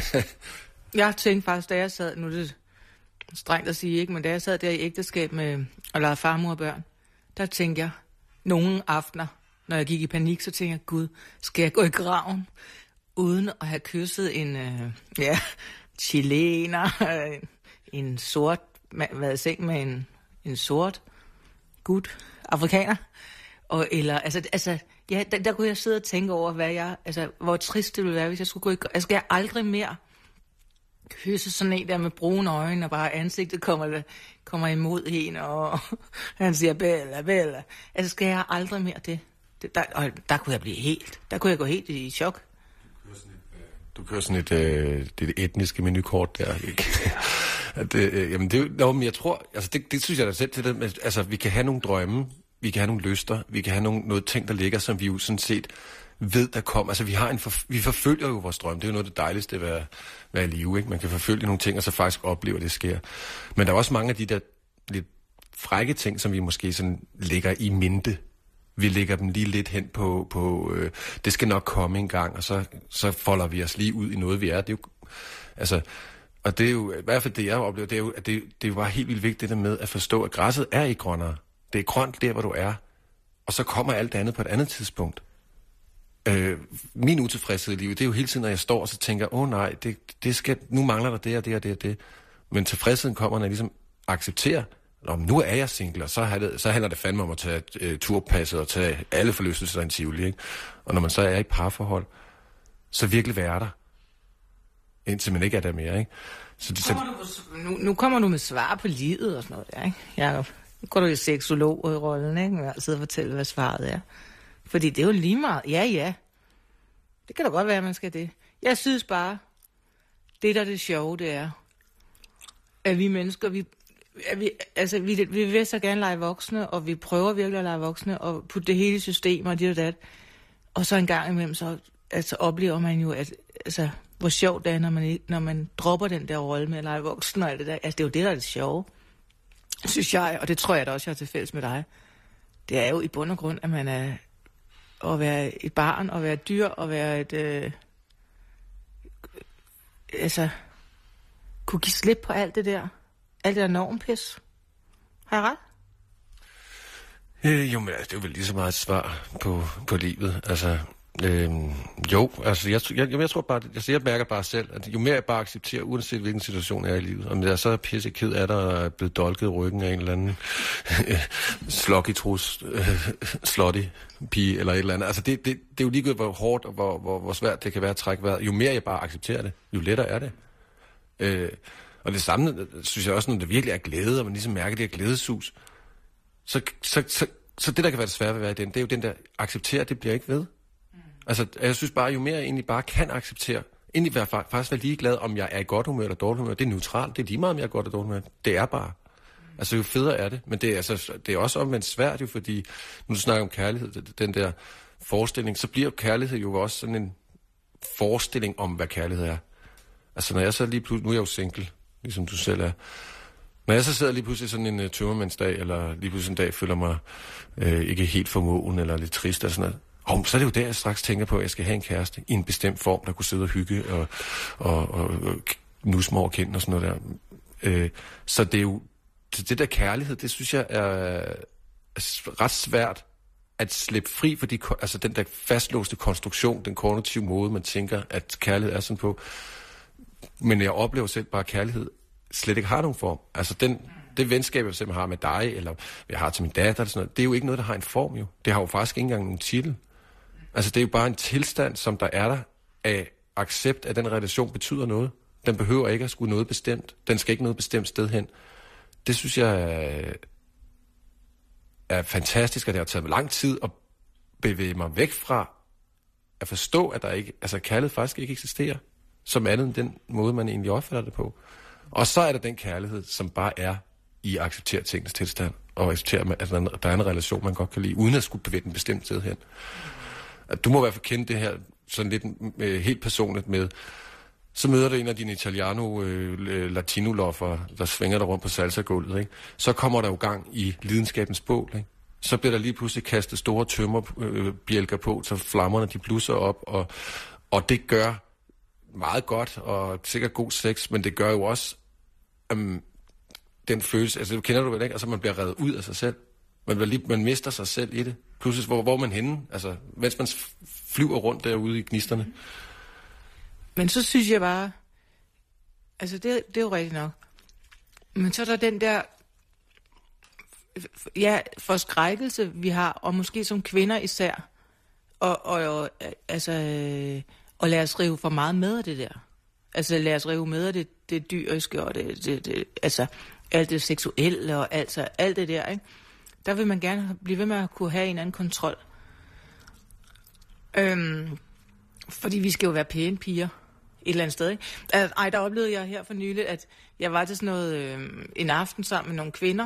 Jeg tænkte faktisk, da jeg sad, nu er det strengt at sige, ikke? Men da jeg sad der i ægteskab med og legede farmor og børn, der tænkte jeg, nogle aftener, når jeg gik i panik, så tænkte jeg, gud, skal jeg gå i graven, uden at have kysset en, øh, ja, chilener, en, en sort, været i seng med en, en sort gut afrikaner, og eller, altså, altså ja, der, der kunne jeg sidde og tænke over, hvad jeg, altså, hvor trist det ville være, hvis jeg skulle gå i, altså, skal jeg aldrig mere kysse sådan en der med brune øjne, og bare ansigtet kommer, kommer imod en, og han siger, Bella, Bella. Altså, skal jeg aldrig mere det? det der, og der kunne jeg blive helt, der kunne jeg gå helt i chok. Du kører sådan et, øh, det etniske menukort der, ikke? At, øh, jamen, det er jo, men jeg tror, altså det, det synes jeg da selv til det, men, altså vi kan have nogle drømme, vi kan have nogle lyster, vi kan have nogle, noget ting, der ligger, som vi jo sådan set ved, der kommer. Altså vi har en, for, vi forfølger jo vores drømme, det er jo noget af det dejligste ved at være i live, ikke? Man kan forfølge nogle ting, og så faktisk opleve, at det sker. Men der er også mange af de der lidt frække ting, som vi måske sådan lægger i minde. Vi lægger dem lige lidt hen på, på øh, det skal nok komme en gang, og så, så folder vi os lige ud i noget, vi er. Det er jo, altså, og det er jo, i hvert fald det, jeg oplever, det er jo, at det, det er jo bare helt vildt vigtigt, det der med at forstå, at græsset er ikke grønnere. Det er grønt der, hvor du er, og så kommer alt det andet på et andet tidspunkt. Øh, min utilfredshed i livet, det er jo hele tiden, når jeg står og så tænker, åh oh, nej, det, det skal, nu mangler der det og det og det og det. Men tilfredsheden kommer, når jeg ligesom accepterer, Nå, nu er jeg single, og så, det, så handler det fandme om at tage uh, turpasset og tage alle forlystelser i en tivoli, ikke? Og når man så er i parforhold, så virkelig være der, indtil man ikke er der mere, ikke? Så det, så... Nu, nu kommer du med svar på livet og sådan noget der, ikke, Jacob? Nu går du i seksolog-rollen, ikke? Jeg altid fortælle, hvad svaret er. Fordi det er jo lige meget. Ja, ja. Det kan da godt være, at man skal det. Jeg synes bare, det der er det sjove, det er, at vi mennesker, vi... Vi, altså, vi, vi vil så gerne lege voksne, og vi prøver virkelig at lege voksne, og putte det hele i system, og det og det. Og så en gang imellem, så altså, oplever man jo, at, altså, hvor sjovt det er, når man, når man dropper den der rolle med at lege voksne og alt det der. Altså, det er jo det, der er det sjove, synes jeg, og det tror jeg da også, jeg har til fælles med dig. Det er jo i bund og grund, at man er at være et barn, og være et dyr, og være et... Øh, altså, kunne give slip på alt det der. Alt det der normpis. Har jeg ret? Øh, jo, men altså, det er jo vel lige så meget et svar på, på livet. Altså, Øhm, jo, altså jeg, jeg, jeg tror bare, altså jeg mærker bare selv, at jo mere jeg bare accepterer, uanset hvilken situation jeg er i livet, om jeg så er pisse ked af det og er blevet dolket i ryggen af en eller anden slokkitrus, øh, slotty pige eller et eller andet. Altså det, det, det er jo ligegyldigt, hvor hårdt og hvor, hvor, hvor svært det kan være at trække vejret. Jo mere jeg bare accepterer det, jo lettere er det. Øh, og det samme, synes jeg også, når det virkelig er glæde, og man ligesom mærker det her glædesus, så, så, så, så det, der kan være det svære ved at være i den, det er jo den der, acceptere, det bliver ikke ved. Altså, jeg synes bare, jo mere jeg egentlig bare kan acceptere, egentlig være, faktisk være ligeglad, om jeg er i godt humør eller dårligt humør. Det er neutralt, det er lige meget, om jeg er godt eller dårligt humør. Det er bare. Altså, jo federe er det. Men det er, altså, det er også omvendt svært jo, fordi, nu du snakker om kærlighed, den der forestilling, så bliver kærlighed jo også sådan en forestilling om, hvad kærlighed er. Altså, når jeg så lige pludselig, nu er jeg jo single, ligesom du selv er. Når jeg så sidder lige pludselig sådan en uh, tømmermandsdag, eller lige pludselig en dag føler mig uh, ikke helt formåen, eller lidt trist, eller sådan noget, og så er det jo der, jeg straks tænker på, at jeg skal have en kæreste i en bestemt form, der kunne sidde og hygge og, og, og, og nusse mig over kinden og sådan noget der. Øh, så det er jo, det der kærlighed, det synes jeg er, er ret svært at slippe fri for de, altså den der fastlåste konstruktion, den kognitive måde, man tænker, at kærlighed er sådan på. Men jeg oplever selv bare, at kærlighed slet ikke har nogen form. Altså den, det venskab, jeg simpelthen har med dig, eller jeg har til min datter, eller sådan noget, det er jo ikke noget, der har en form jo. Det har jo faktisk ikke engang nogen titel. Altså, det er jo bare en tilstand, som der er der, af accept, at den relation betyder noget. Den behøver ikke at skulle noget bestemt. Den skal ikke noget bestemt sted hen. Det synes jeg er, er fantastisk, og det har taget lang tid at bevæge mig væk fra at forstå, at der ikke, altså kærlighed faktisk ikke eksisterer, som andet end den måde, man egentlig opfatter det på. Og så er der den kærlighed, som bare er i at acceptere tingens tilstand, og acceptere, at der er en relation, man godt kan lide, uden at skulle bevæge den bestemt sted hen. Du må i hvert fald kende det her sådan lidt øh, helt personligt med, så møder du en af dine italiano-latino-loffer, øh, der svinger der rundt på salsa-gulvet, ikke? Så kommer der jo gang i lidenskabens bål, ikke? Så bliver der lige pludselig kastet store tømmerbjælker øh, på, så flammerne de blusser op, og, og det gør meget godt, og sikkert god sex, men det gør jo også øhm, den følelse, altså du kender du vel ikke, altså man bliver revet ud af sig selv. Man, bliver lige, man mister sig selv i det. Pludselig, hvor, hvor er man henne? Altså, mens man flyver rundt derude i gnisterne. Men så synes jeg bare, altså det, det er jo rigtigt nok. Men så er der den der, ja, forskrækkelse, vi har, og måske som kvinder især, og, og, og altså, og lade os rive for meget med af det der. Altså lade os rive med af det, det dyriske, og det, det, det, altså alt det seksuelle, og altså alt det der, ikke? Der vil man gerne blive ved med at kunne have en anden kontrol. Øhm, fordi vi skal jo være pæne piger et eller andet sted, ikke? Ej, der oplevede jeg her for nylig, at jeg var til sådan noget øh, en aften sammen med nogle kvinder.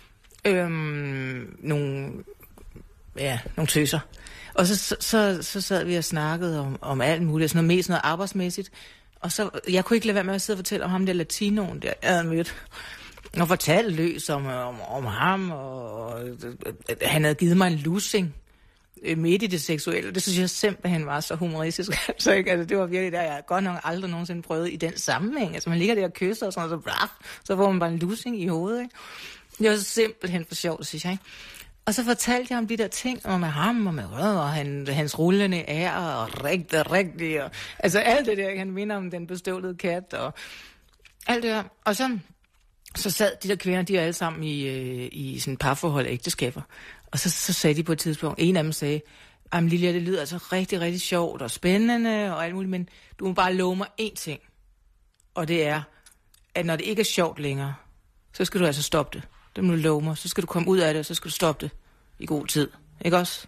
Øhm, nogle, ja, nogle tøser. Og så, så, så, så sad vi og snakkede om, om alt muligt, sådan noget mest noget arbejdsmæssigt. Og så, jeg kunne ikke lade være med at sidde og fortælle om ham der latinoen der, jeg havde mødt. Og fortalte løs om, om, om ham, og, og han havde givet mig en lussing midt i det seksuelle. Det synes jeg simpelthen var så humoristisk. Altså, ikke? Altså, det var virkelig der, jeg godt nok aldrig nogensinde prøvet i den sammenhæng. Altså, man ligger der og kysser og sådan noget, så, braf, så får man bare en lussing i hovedet. Ikke? Det var simpelthen for sjovt, synes jeg. Ikke? Og så fortalte jeg om de der ting, og med ham, og med rød, og han, hans rullende ære, og rigtig, rigtig, og, altså alt det der, han minder om den bestøvlede kat, og alt det der. Og så... Så sad de der kvinder, de er alle sammen i, øh, i sådan parforhold og ægteskaber. Og så, så sagde de på et tidspunkt, en af dem sagde, jamen Lilja, det lyder altså rigtig, rigtig sjovt og spændende og alt muligt, men du må bare love mig én ting. Og det er, at når det ikke er sjovt længere, så skal du altså stoppe det. Det må du love mig. Så skal du komme ud af det, og så skal du stoppe det i god tid. Ikke også?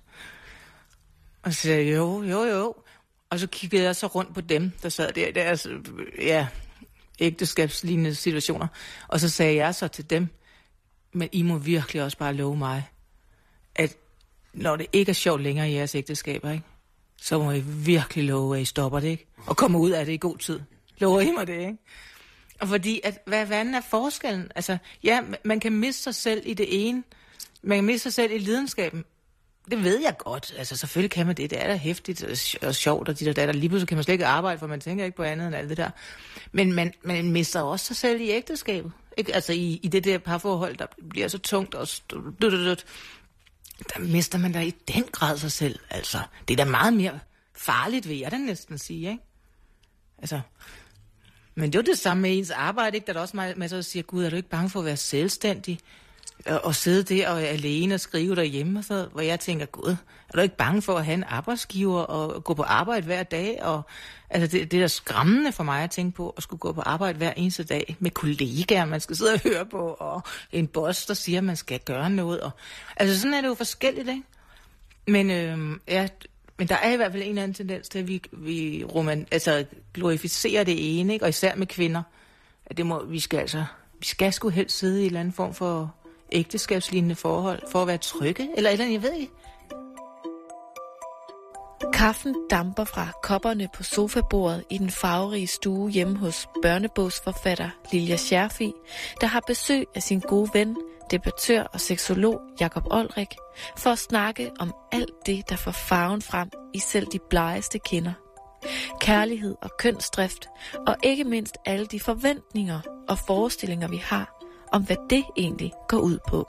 Og så sagde jeg, jo, jo, jo. Og så kiggede jeg så rundt på dem, der sad der. der altså, ja... ægteskabslignende situationer. Og så sagde jeg så til dem, men I må virkelig også bare love mig, at når det ikke er sjovt længere i jeres ægteskaber, ikke, så må I virkelig love, at I stopper det, ikke? Og kommer ud af det i god tid. Lover I mig det, ikke? Og fordi, at hvad, hvad er forskellen? Altså, ja, man kan miste sig selv i det ene, man kan miste sig selv i lidenskaben. Det ved jeg godt. Altså, selvfølgelig kan man det. Det er da hæftigt og sjovt, og de der, der, der lige pludselig kan man slet ikke arbejde, for man tænker ikke på andet end alt det der. Men man, man mister også sig selv i ægteskabet. Ikke? Altså, i, i det der parforhold, der bliver så tungt, og der mister man da i den grad sig selv. Altså, det er da meget mere farligt, vil jeg da næsten sige, ikke? Altså, men det er jo det samme med ens arbejde, ikke? Der er der også masser, der siger, gud, er du ikke bange for at være selvstændig? Og, og sidde der og alene og skrive derhjemme og sådan noget, hvor jeg tænker, gud, er du ikke bange for at have en arbejdsgiver og gå på arbejde hver dag? Og, altså, det, det er da skræmmende for mig at tænke på, at skulle gå på arbejde hver eneste dag med kollegaer, man skal sidde og høre på, og en boss, der siger, at man skal gøre noget. Og, altså, sådan er det jo forskelligt, ikke? Men, øh, ja, men der er i hvert fald en eller anden tendens til, at vi, vi roman, altså, glorificerer det ene, ikke? Og især med kvinder. At det må, vi skal altså, vi skal sgu helst sidde i en eller anden form for ægteskabslignende forhold, for at være trygge, eller et eller andet, jeg ved ikke. Kaffen damper fra kopperne på sofabordet i den farverige stue hjemme hos børnebogsforfatter Lilja Scherfig, der har besøg af sin gode ven, debattør og seksolog Jacob Olrik, for at snakke om alt det, der får farven frem i selv de blegeste kinder. Kærlighed og kønsdrift, og ikke mindst alle de forventninger og forestillinger, vi har om, hvad det egentlig går ud på.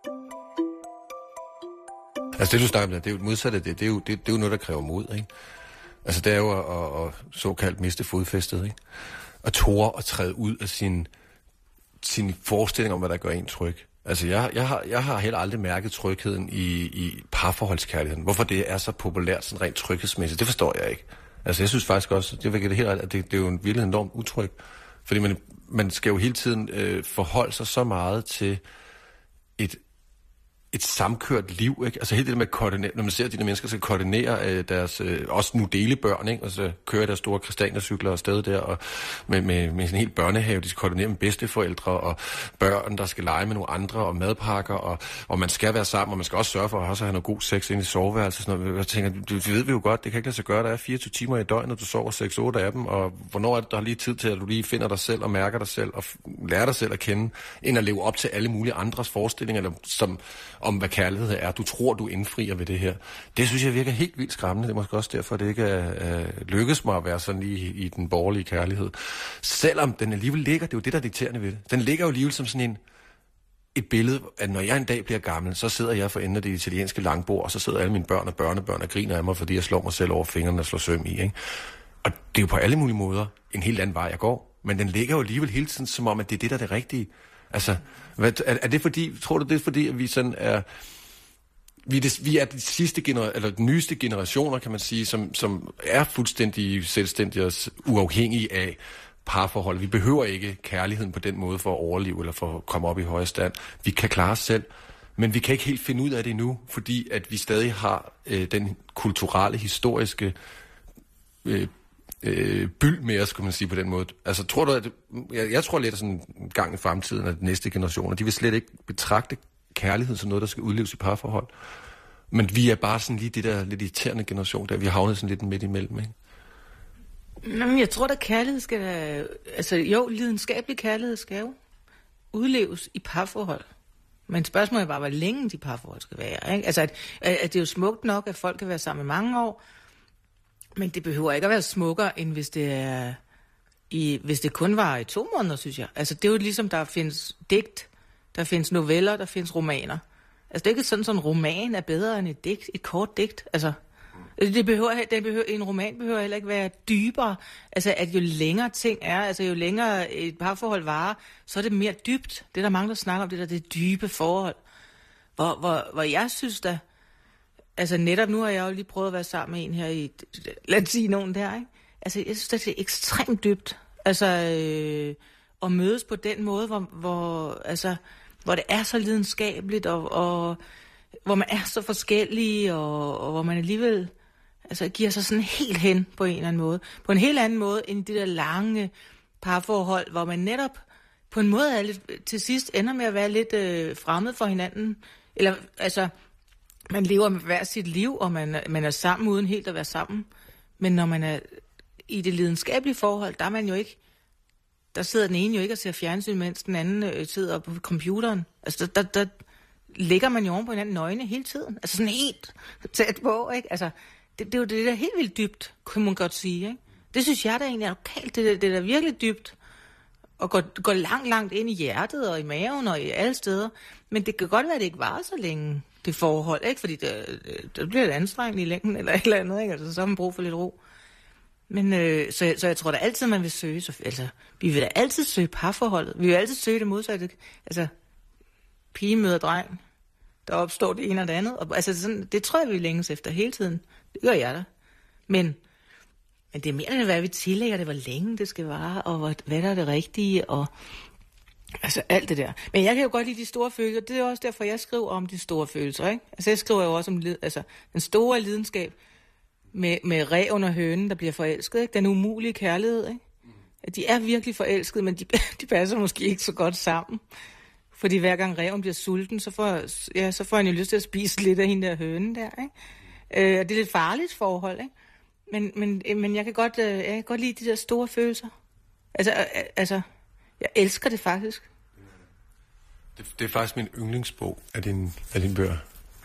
Altså det, du snakker om, det er jo et modsatte. Det, det, er jo, det, det er jo noget, der kræver mod, ikke? Altså det er jo at, at, at såkaldt miste fodfæstet, ikke? At tåre og træde ud af sin, sin forestilling om, hvad der gør en tryg. Altså jeg, jeg, har, jeg har heller aldrig mærket trygheden i, i parforholdskærligheden. Hvorfor det er så populært, sådan rent tryghedsmæssigt, det forstår jeg ikke. Altså jeg synes faktisk også, det, det, helt, at det, det er jo en virkelig enormt utryg. Fordi man, man skal jo hele tiden øh, forholde sig så meget til et, et samkørt liv, ikke? Altså helt det der med at koordinere, når man ser, at de der mennesker skal koordinere øh, deres, øh, også nu delebørn, ikke? Og så kører deres store Christiania-cykler afsted der, og med, med, med sådan en hel børnehave, de skal koordinere med bedsteforældre, og børn, der skal lege med nogle andre, og madpakker, og, og man skal være sammen, og man skal også sørge for at også have noget god sex inde i soveværelset, sådan noget. Jeg tænker, du, du ved vi jo godt, det kan ikke lade sig gøre, der er fireogtyve timer i døgnet, og du sover seks otte af dem, og hvornår er det, der er lige tid til, at du lige finder dig selv, og mærker dig selv, og lærer dig selv at kende, end at leve op til alle mulige andres forestillinger, eller som, om hvad kærlighed er. Du tror, du indfrier ved det her. Det synes jeg virker helt vildt skræmmende. Det er måske også derfor, det ikke er, uh, lykkes mig at være sådan lige i, i den borgerlige kærlighed. Selvom den alligevel ligger, det er jo det, der er dikterende ved det. Den ligger jo alligevel som sådan en, et billede, at når jeg en dag bliver gammel, så sidder jeg for enden af det italienske langbord, og så sidder alle mine børn og børnebørn og griner af mig, fordi jeg slår mig selv over fingrene og slår søm i. Ikke? Og det er jo på alle mulige måder en helt anden vej, jeg går. Men den ligger jo alligevel hele tiden, som om, at det er det, der er det rigtige. Altså, hvad, er, er det fordi, tror du, det er fordi, at vi sådan er... Vi er, det, vi er de sidste gener- eller de nyeste generationer, kan man sige, som, som er fuldstændig selvstændige og uafhængige af parforhold. Vi behøver ikke kærligheden på den måde for at overleve eller for at komme op i højere stand. Vi kan klare os selv, men vi kan ikke helt finde ud af det endnu, fordi at vi stadig har øh, den kulturelle, historiske øh, øh, byld med os, kan man sige på den måde. Altså, tror du, at jeg, jeg tror lidt, at sådan en gang i fremtiden, at de næste generationer, de vil slet ikke betragte kærlighed som noget, der skal udleves i parforhold. Men vi er bare sådan lige det der lidt irriterende generation, der vi har havnet sådan lidt midt imellem, ikke? Jamen, jeg tror, at kærlighed skal... Altså, jo, lidenskabelig kærlighed skal jo udleves i parforhold. Men spørgsmålet er bare, hvor længe de parforhold skal være, ikke? Altså, at, at det er jo smukt nok, at folk kan være sammen i mange år, men det behøver ikke at være smukkere, end hvis det er... I, hvis det kun var i to måneder, synes jeg. Altså, det er jo ligesom, der findes digt, der findes noveller, der findes romaner. Altså, det er ikke sådan, sådan en roman er bedre end et digt, et kort digt. Altså, det behøver, det behøver, en roman behøver heller ikke være dybere. Altså, at jo længere ting er, altså jo længere et parforhold varer, så er det mere dybt. Det er der mange, der snakker om, det der det dybe forhold. Hvor, hvor, hvor jeg synes da, altså netop nu har jeg jo lige prøvet at være sammen med en her i, lad os sige nogen der, ikke? Altså, jeg synes, det er ekstremt dybt. Altså, øh, at mødes på den måde, hvor, hvor, altså, hvor det er så lidenskabeligt, og, og hvor man er så forskellige, og, og hvor man alligevel altså, giver sig sådan helt hen på en eller anden måde. På en helt anden måde end det der lange parforhold, hvor man netop på en måde er lidt, til sidst ender med at være lidt øh, fremmed for hinanden. Eller, altså, man lever med hver sit liv, og man, man er sammen uden helt at være sammen. Men når man er i det lidenskabelige forhold, der er man jo ikke, der sidder den ene jo ikke og ser fjernsyn, mens den anden øh, sidder på computeren. Altså, der, der, der ligger man jo oven på hinanden nøgne hele tiden. Altså sådan helt tæt på, ikke? Altså, det, det er jo det der helt vildt dybt, kunne man godt sige, ikke? Det synes jeg, der egentlig er lokalt. Det, det er da virkelig dybt. Og går, går langt, langt ind i hjertet og i maven og i alle steder. Men det kan godt være, at det ikke varer så længe. det forhold, ikke? Fordi det, det bliver et anstrengende i længden, eller et eller andet, ikke? Altså, så har man brug for lidt ro. Men, øh, så, så jeg tror da altid, man vil søge, så, altså, vi vil da altid søge parforholdet. Vi vil altid søge det modsatte. Altså, pige møder dreng, der opstår det ene og det andet. Og, altså, sådan, det tror jeg, vi længes efter hele tiden. Det gør jeg da. Men, men det er mere end hvad vi tillægger det, hvor længe det skal vare, og hvad, hvad der er det rigtige, og altså alt det der. Men jeg kan jo godt lide de store følelser. Det er også derfor, jeg skriver om de store følelser, ikke? Altså, jeg skriver jo også om altså, den store lidenskab med, med ræven og hønen, der bliver forelsket, ikke? Den umulige kærlighed, ikke? At de er virkelig forelskede, men de, de passer måske ikke så godt sammen. Fordi hver gang ræven bliver sulten, så får, ja, så får han jo lyst til at spise lidt af hende der høne der, ikke? Øh, og det er lidt farligt forhold, ikke? Men, men, men jeg, kan godt, øh, jeg kan godt lide de der store følelser. Altså, øh, altså jeg elsker det faktisk. Det, det er faktisk min yndlingsbog af din, af din bøger.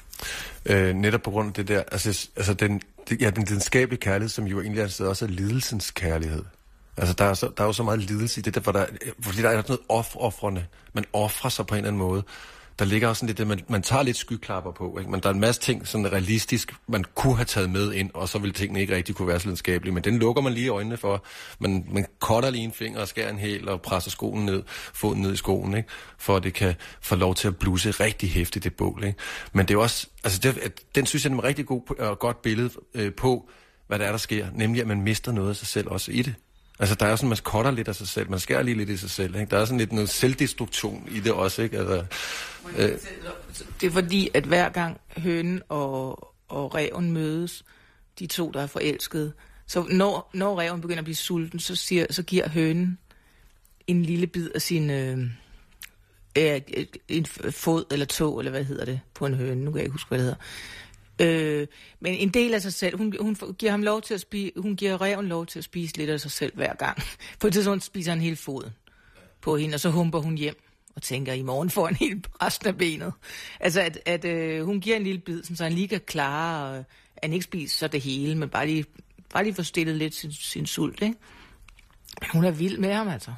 Øh, netop på grund af det der, altså, altså den, det, ja, den lidenskabelige kærlighed, som jo egentlig er også er lidelsens kærlighed. Altså, der er, så, der er jo så meget lidelse i det der, hvor der, fordi der er noget off-offrende. Man offrer sig på en eller anden måde. Der ligger også sådan lidt det, man, man tager lidt skyklapper på, ikke? Men der er en masse ting, sådan realistisk, man kunne have taget med ind, og så ville tingene ikke rigtig kunne være så lidenskabelige. Men den lukker man lige øjnene for. Man, man cutter lige en finger og skærer en hæl og presser skoen ned, foden ned i skoen, ikke? For at det kan få lov til at bluse rigtig hæftigt, det bål, ikke? Men det er også, altså det, den synes jeg er en rigtig god og godt billede øh, på, hvad der er, der sker. Nemlig, at man mister noget af sig selv også i det. Altså, der er jo sådan, man cutter lidt af sig selv, man skærer lige lidt i sig selv, ikke? Der er sådan lidt noget selvdestruktion i det også, ikke? Altså, øh... Det er fordi, at hver gang hønen og, og ræven mødes, de to, der er forelskede, så når, når ræven begynder at blive sulten, så, siger, så giver hønen en lille bid af sin øh, øh, en fod eller tå, eller hvad hedder det, på en høne, nu kan jeg ikke huske, hvad det hedder. Øh, men en del af sig selv, hun, hun giver ham lov til at spise, hun giver ræven lov til at spise lidt af sig selv hver gang. På et tidspunkt spiser han hele foden på hende, og så humper hun hjem og tænker, i morgen får han helt resten af benet. Altså, at, at øh, hun giver en lille bid, så han lige kan klare, øh, at han ikke spiser så det hele, men bare lige, bare lige får stillet lidt sin, sin sult, ikke? Men hun er vild med ham, altså.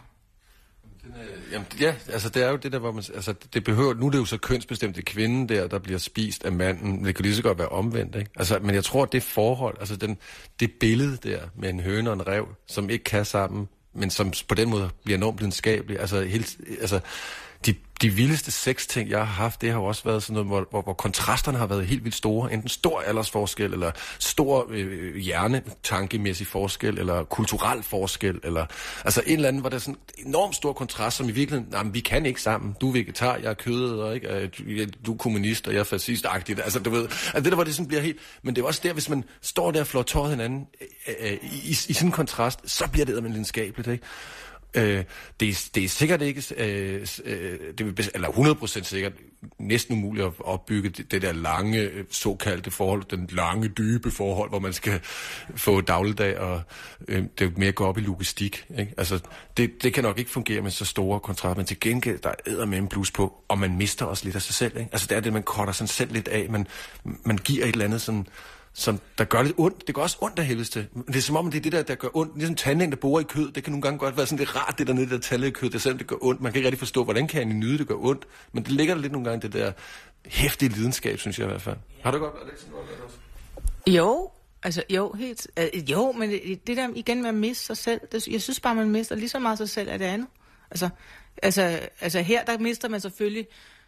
Jamen, ja, altså det er jo det der, hvor man, altså det behøver, nu er det jo så kønsbestemte kvinden der, der bliver spist af manden, men det kan lige så godt være omvendt, ikke? Altså, men jeg tror, det forhold, altså den, det billede der med en høne og en ræv, som ikke kan sammen, men som på den måde bliver enormt lidenskabeligt, altså helt, altså de, de vildeste sexting, jeg har haft, det har jo også været sådan noget, hvor, hvor, hvor kontrasterne har været helt vildt store. Enten stor aldersforskel, eller stor øh, hjernetankemæssig forskel, eller kulturel forskel, eller altså en eller anden, hvor der er sådan en enormt stor kontrast, som i virkeligheden, nej, vi kan ikke sammen. Du er vegetar, jeg er kødet, og ikke, du er kommunist, og jeg er fascistagtig. Altså, du ved, altså det der, hvor det sådan bliver helt, men det er også der, hvis man står der og flår tåret hinanden øh, øh, i, i sådan en kontrast, så bliver det lidenskabeligt, ikke? Øh, det, er, det er sikkert ikke, øh, øh, det er, eller hundrede procent sikkert, næsten umuligt at opbygge det, det der lange, såkaldte forhold, den lange, dybe forhold, hvor man skal få dagligdag, og øh, det er mere gå op i logistik, ikke? Altså, det, det kan nok ikke fungere med så store kontrakter, men til gengæld, der æder med en blus på, og man mister også lidt af sig selv, ikke? Altså, det er det, man cutter sig selv lidt af, man, man giver et eller andet sådan, som der gør lidt ondt. Det gør også ondt af helvede til. Det er som om, det er det der, der gør ondt. Ligesom tandlægen, der borer i kød. Det kan nogle gange godt være sådan lidt rart, det der nede, der tandlæge i kød. Det er selvom det gør ondt. Man kan ikke rigtig forstå, hvordan kan jeg nyde, det gør ondt. Men det ligger der lidt nogle gange, det der hæftige lidenskab, synes jeg i hvert fald. Har du godt været det sådan noget også? Jo, altså jo, helt. Øh, jo, men det, det der igen med at miste sig selv, det, jeg synes bare, man mister lige så meget sig selv af det andet. Altså, altså, altså her, der mister man selvfølgelig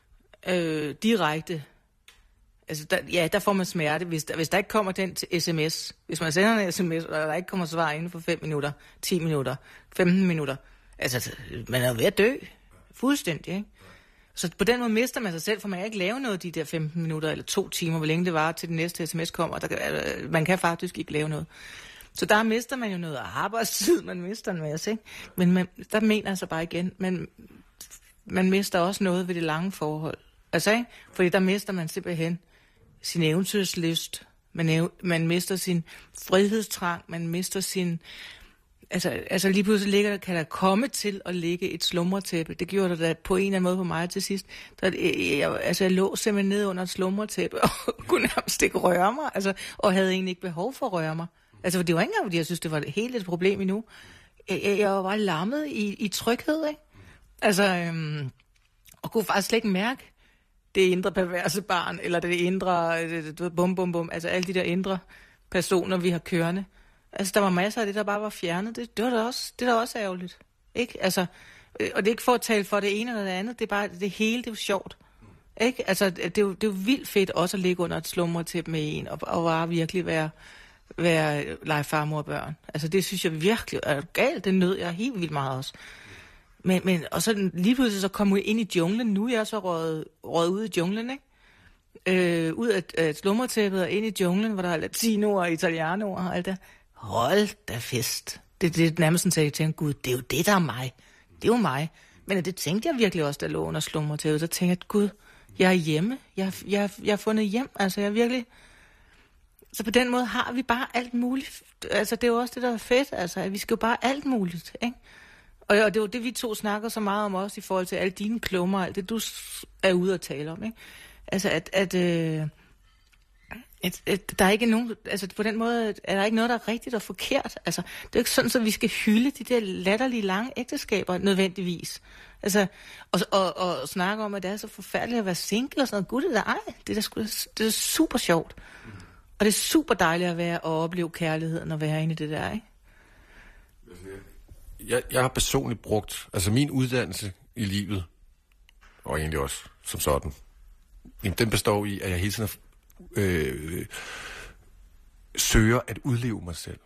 øh, direkte. Altså, der, ja, der får man smerte, hvis der, hvis der ikke kommer den til sms. Hvis man sender en sms, og der ikke kommer svar inden for fem minutter, ti minutter, femten minutter. Altså, man er jo ved at dø. Fuldstændig, ikke? Så på den måde mister man sig selv, for man kan ikke lave noget de der femten minutter, eller to timer, hvor længe det var, til den næste sms kommer. Der, man kan faktisk ikke lave noget. Så der mister man jo noget arbejdstid, man mister en masse, ikke? Men man, der mener jeg så bare igen, man, man mister også noget ved det lange forhold. Altså, ikke? Fordi der mister man simpelthen sin eventyrslyst, man, man mister sin frihedstrang, man mister sin... Altså, altså lige pludselig ligger der, kan der komme til at ligge et slumretæppe. Det gjorde der da på en eller anden måde på mig til sidst. Der, jeg, altså, jeg lå simpelthen ned under et slumretæppe og kunne nærmest ikke røre mig, altså, og havde egentlig ikke behov for at røre mig. Altså, det var ikke engang, fordi jeg synes, det var helt et problem endnu. Jeg, jeg, jeg var bare lammet i, i tryghed, ikke? Altså, øhm, og kunne faktisk slet ikke mærke det indre perverse barn, eller det indre, du ved, bum, bum, bum, altså alle de der indre personer, vi har kørende. Altså, der var masser af det, der bare var fjernet. Det, det var da også, det er da også ærgerligt. Ikke? Altså, og det er ikke for at tale for det ene eller det andet, det er bare det hele, det er jo sjovt. Ikke? Altså, det er, jo, det er jo vildt fedt også at ligge under et slumretæppe med en, og, og bare virkelig være, være lege farmor og børn. Altså, det synes jeg virkelig er galt. Det nød jeg helt vildt meget også. Men, men og så lige pludselig så kom vi ind i junglen. Nu er jeg så røget, røget ud i junglen, ikke? Øh, ud af, af slumretæppet og ind i junglen, hvor der er latinoer og italianoer og alt det. Hold da fest. Det, det er nærmest sådan, at jeg tænkte, gud, det er jo det, der er mig. Det er jo mig. Men det tænkte jeg virkelig også, der lå under slumretæppet. Så tænkte jeg, gud, jeg er hjemme. Jeg, jeg, jeg er fundet hjem. Altså, jeg er virkelig... Så på den måde har vi bare alt muligt. Altså, det er jo også det, der er fedt. Altså, at vi skal jo bare alt muligt, ikke? Og, og det var det, vi to snakker så meget om også, i forhold til alle dine klummer, alt det, du er ude at tale om, ikke? Altså, at... at øh, Et, et, der er ikke nogen, altså på den måde er der ikke noget, der er rigtigt og forkert. Altså, det er ikke sådan, at vi skal hylde de der latterlige lange ægteskaber nødvendigvis. Altså, og, og, og snakke om, at det er så forfærdeligt at være single og sådan noget. Gud, det er ej, det er, da sgu, det er super sjovt. Og det er super dejligt at være og opleve kærligheden og være inde i det der, ikke? Jeg, jeg har personligt brugt, altså min uddannelse i livet, og egentlig også som sådan, den består i, at jeg hele tiden Øh, søger at udleve mig selv.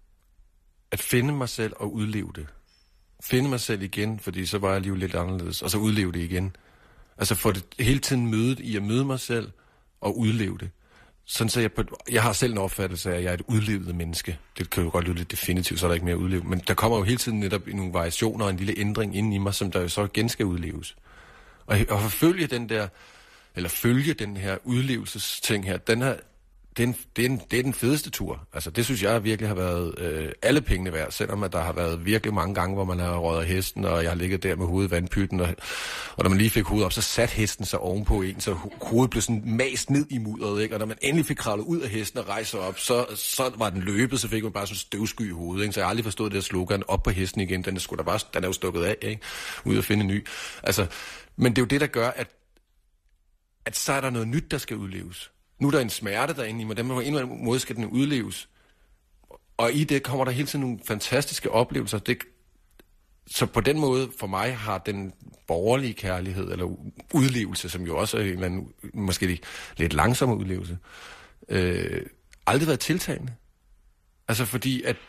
At finde mig selv og udleve det. Finde mig selv igen, fordi så var jeg livet lidt anderledes, og så udleve det igen. Altså få det hele tiden mødet i at møde mig selv og udleve det. Sådan så jeg, på, jeg har selv en opfattelse af, at jeg er et udlevet menneske. Det kan jo godt lyde lidt definitivt, så er der ikke mere at udleve. Men der kommer jo hele tiden netop nogle variationer og en lille ændring inden i mig, som der jo så igen skal udleves. Og, og forfølge den der eller følge den her udlevelsesting her, den her, det er, en, det, er en, det er den fedeste tur. Altså, det synes jeg virkelig har været øh, alle pengene værd, selvom at der har været virkelig mange gange, hvor man har røget hesten, og jeg har ligget der med hovedet i vandpytten, og, og når man lige fik hovedet op, så satte hesten sig ovenpå en, så hovedet blev sådan mast ned i mudderet, ikke? Og når man endelig fik kravlet ud af hesten og rejse op, så, så var den løbet, så fik man bare sådan støvsky i hovedet, ikke? Så jeg har aldrig forstået det der slogan, op på hesten igen, den er, sgu da bare, den er jo stukket af, ikke? Ud at finde en ny. Altså, men det er jo det, der gør, at at så er der noget nyt, der skal udleves. Nu er der en smerte derinde i mig, den på en eller anden måde skal den udleves. Og i det kommer der hele tiden nogle fantastiske oplevelser. Det, så på den måde, for mig, har den borgerlige kærlighed, eller udlevelse, som jo også er en eller anden, måske lidt langsommere udlevelse, øh, aldrig været tiltagende. Altså fordi, at,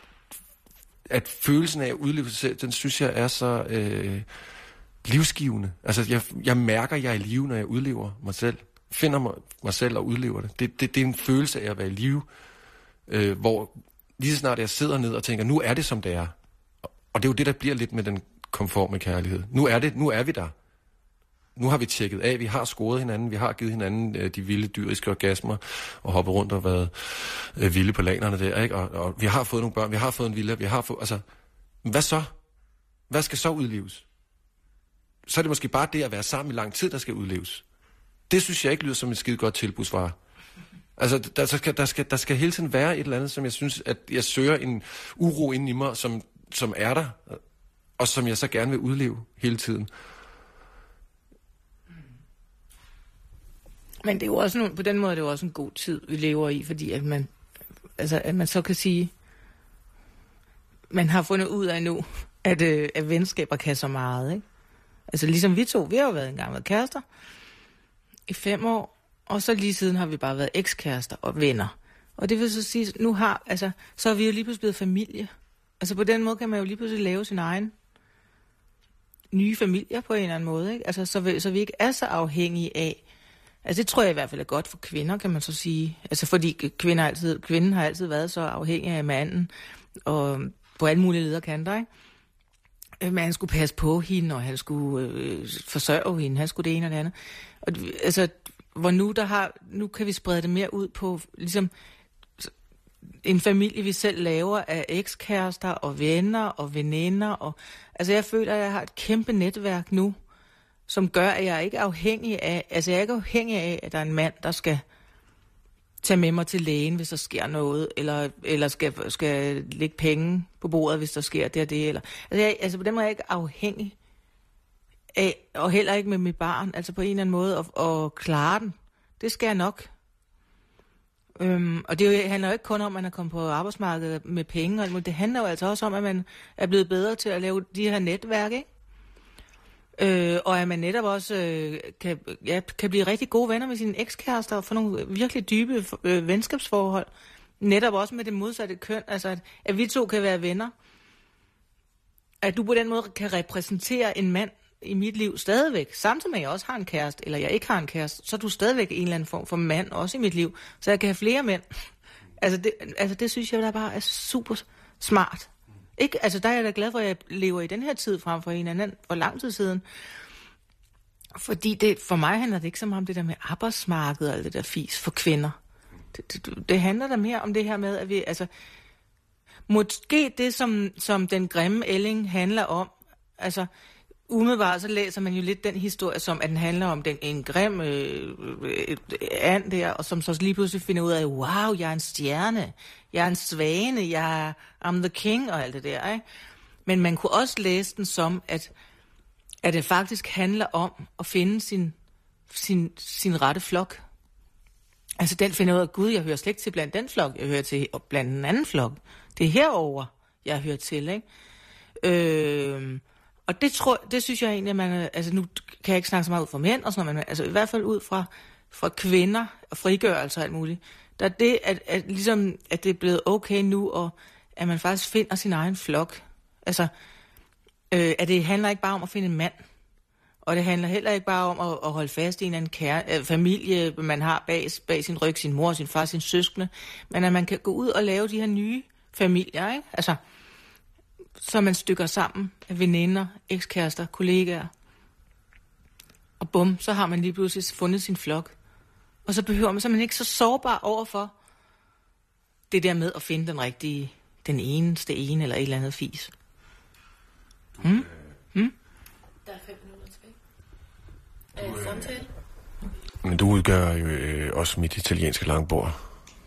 at følelsen af udlevelse, den synes jeg er så... Øh, livsgivende. Altså, jeg, jeg mærker, at jeg er i live, når jeg udlever mig selv. Finder mig, mig selv og udlever det. Det, det. det er en følelse af at være i live, øh, hvor lige så snart jeg sidder ned og tænker, nu er det, som det er. Og det er jo det, der bliver lidt med den konforme kærlighed. Nu er det, nu er vi der. Nu har vi tjekket af, vi har scoret hinanden, vi har givet hinanden øh, de vilde dyriske orgasmer, og hoppet rundt og været øh, vilde på lanerne der, ikke? Og, og vi har fået nogle børn, vi har fået en villa, vi har fået, altså, hvad så? Hvad skal så udleves? Så er det måske bare det at være sammen i lang tid, der skal udleves. Det synes jeg ikke lyder som et skide godt tilbudsvarer. Altså, der skal, der, skal, der skal hele tiden være et eller andet, som jeg synes, at jeg søger en uro inde i mig, som, som er der, og som jeg så gerne vil udleve hele tiden. Men det er jo også nogle, på den måde er det jo også en god tid, vi lever i, fordi at man, altså, at man så kan sige, man har fundet ud af nu, at, øh, at venskaber kan så meget, ikke? Altså ligesom vi to, vi har jo været engang været kærester i fem år, og så lige siden har vi bare været ekskærester og venner. Og det vil så sige, nu har, altså, så er vi jo lige pludselig blevet familie. Altså på den måde kan man jo lige pludselig lave sin egen nye familier på en eller anden måde, ikke? Altså så vi, så vi ikke er så afhængige af, altså det tror jeg i hvert fald er godt for kvinder, kan man så sige. Altså fordi kvinder altid, kvinden har altid været så afhængig af manden, og på alle mulige lederkanter, ikke? Men han skulle passe på hende, og han skulle øh, forsørge hende, han skulle det ene og det andet. Og, altså, hvor nu, der har, nu kan vi sprede det mere ud på, ligesom en familie, vi selv laver af ekskærester og venner og veninder. Og, altså, jeg føler, at jeg har et kæmpe netværk nu, som gør, at jeg ikke er afhængig af, altså jeg er ikke afhængig af, at der er en mand, der skal tage med mig til lægen, hvis der sker noget, eller, eller skal, skal lægge penge på bordet, hvis der sker det og det. Eller, altså, jeg, altså på den måde er jeg ikke afhængig af, og heller ikke med mit barn, altså på en eller anden måde, at, at klare den. Det skal jeg nok. Øhm, og det handler jo ikke kun om, at man er kommet på arbejdsmarkedet med penge, og alt muligt. Det handler jo altså også om, at man er blevet bedre til at lave de her netværk, ikke? Øh, og at man netop også øh, kan, ja, kan blive rigtig gode venner med sine ekskærester og få nogle virkelig dybe øh, venskabsforhold. Netop også med det modsatte køn, altså at, at vi to kan være venner. At du på den måde kan repræsentere en mand i mit liv stadigvæk, samtidig med at jeg også har en kæreste, eller jeg ikke har en kæreste, så er du stadigvæk en eller anden form for mand også i mit liv, så jeg kan have flere mænd. altså, det, altså det synes jeg der bare er super smart. Ikke? Altså der er jeg da glad for, at jeg lever i den her tid frem for en anden for lang tid siden. Fordi det, for mig handler det ikke så meget om det der med arbejdsmarkedet og alt det der fis for kvinder. Det, det, det handler da mere om det her med, at vi, altså, måske det, som, som den grimme ælling handler om, altså, umiddelbart så læser man jo lidt den historie, som at den handler om den, en grim øh, øh, and der, og som så lige pludselig finder ud af, wow, jeg er en stjerne, jeg er en svane, jeg er I'm the king, og alt det der, ikke? Men man kunne også læse den som, at, at det faktisk handler om at finde sin, sin, sin rette flok. Altså den finder ud af, gud, jeg hører slet ikke til blandt den flok, jeg hører til blandt en anden flok. Det er herover jeg hører til, ikke? Øh, og det tror, det synes jeg egentlig, at man, altså nu kan jeg ikke snakke så meget ud fra mænd og sådan noget, men altså i hvert fald ud fra, fra kvinder og frigørelse og alt muligt. Der er det, at, at, ligesom, at det er blevet okay nu, og at man faktisk finder sin egen flok. Altså, øh, at det handler ikke bare om at finde en mand, og det handler heller ikke bare om at, at holde fast i en anden kære, øh, familie, man har bag, bag sin ryg, sin mor, sin far, sin søskende, men at man kan gå ud og lave de her nye familier, ikke? Altså, så man stykker sammen af veninder, ekskærester, kollegaer, og bum, så har man lige pludselig fundet sin flok. Og så behøver man, så er man ikke så sårbar overfor det der med at finde den rigtige, den eneste ene eller et eller andet fis. Hmm? Hmm? Der er fem minutter tilbage. Øh, samtale. Men du udgør jo øh, også mit italienske langbord.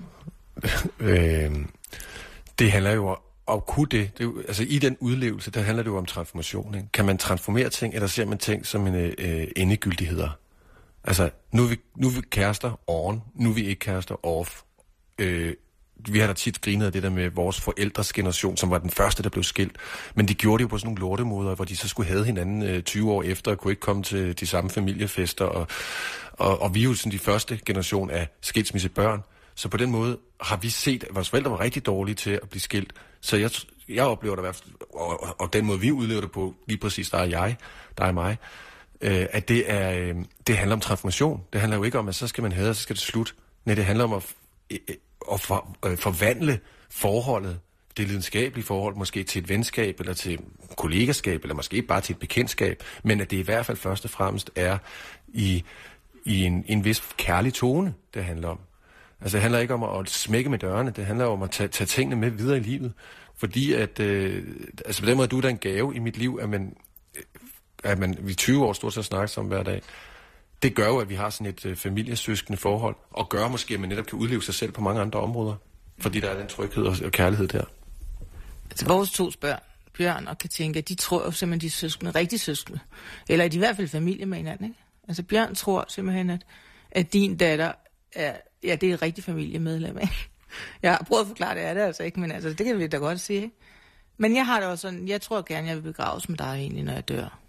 øh, det handler jo om, og kunne det, det jo, altså i den udlevelse, der handler det jo om transformation. Ikke? Kan man transformere ting, eller ser man ting som en øh, endegyldigheder? Altså, nu er, vi, nu er vi kærester on, nu er vi ikke kærester off. Øh, vi har da tit grinet af det der med vores forældres generation, som var den første, der blev skilt. Men de gjorde det jo på sådan nogle lortemåder, hvor de så skulle have hinanden øh, tyve år efter, og kunne ikke komme til de samme familiefester. Og, og, og vi er jo sådan de første generation af skilsmissebørn. Så på den måde har vi set, at vores forældre var rigtig dårlige til at blive skilt. Så jeg, jeg oplever det i hvert fald, og, og, og den måde vi udlever det på, lige præcis, der er jeg, der er mig, øh, at det, er, øh, det handler om transformation. Det handler jo ikke om, at så skal man have, og så skal det slut. Nej, det handler om at, øh, at for, øh, forvandle forholdet, det lidenskabelige forhold, måske til et venskab, eller til kollegaskab, eller måske bare til et bekendtskab, men at det i hvert fald først og fremmest er i, i en, en vis kærlig tone, det handler om. Altså det handler ikke om at smække med dørene, det handler om at tage, tage tingene med videre i livet. Fordi at, øh, altså på den måde, du er der en gave i mit liv, at man, at man vi tyve år stort set snakker sammen hver dag. Det gør jo, at vi har sådan et øh, familiesøskende forhold, og gør måske, at man netop kan udleve sig selv på mange andre områder. Fordi der er den tryghed og, og kærlighed der. Altså vores to børn, Bjørn og Katinka, de tror jo simpelthen, de er søskende, rigtig søskende. Eller er de i hvert fald familie med hinanden, ikke? Altså Bjørn tror simpelthen, at, at din datter er, ja, det er et rigtigt familiemedlem, ikke? Jeg har prøvet at forklare, det er det altså ikke, men altså, det kan vi da godt sige, ikke? Men jeg har det også sådan, jeg tror gerne, jeg vil begraves med dig egentlig, når jeg dør.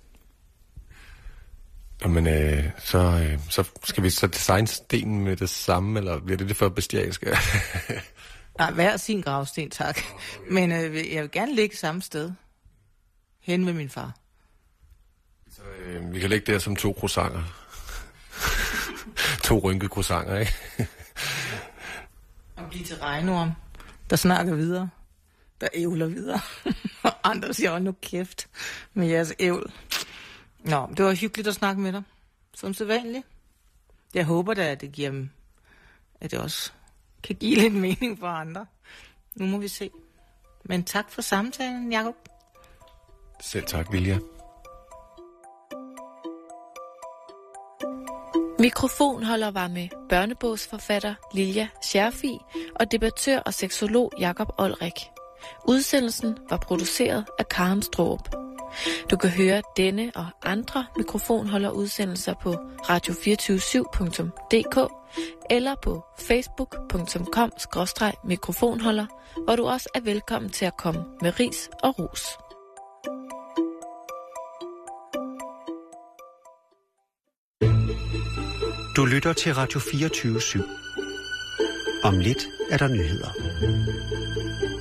Jamen, øh, så, øh, så skal vi så designe stenen med det samme, eller bliver det det for bestialsk? Nej, hver sin gravsten, tak. Men øh, jeg vil gerne ligge samme sted. Hen ved min far. Så øh, vi kan lægge der som to croissanter. to rynke croissanter, ikke? Og blive til regnorm, der snakker videre. Der ævler videre. Og andre siger, åh, nu kæft med jeres ævl. Nå, det var hyggeligt at snakke med dig. Som sædvanligt. Jeg håber da, at det giver dem, at det også kan give lidt mening for andre. Nu må vi se. Men tak for samtalen, Jacob. Selv tak, Vilja. Mikrofonholder var med børnebogsforfatter Lilja Scherfig og debattør og seksolog Jacob Olrik. Udsendelsen var produceret af Karen Straarup. Du kan høre denne og andre mikrofonholderudsendelser på radio to fire syv punktum d k eller på facebook punktum com skråstreg mikrofonholder, hvor du også er velkommen til at komme med ris og ros. Du lytter til Radio fireogtyve syv. Om lidt er der nyheder.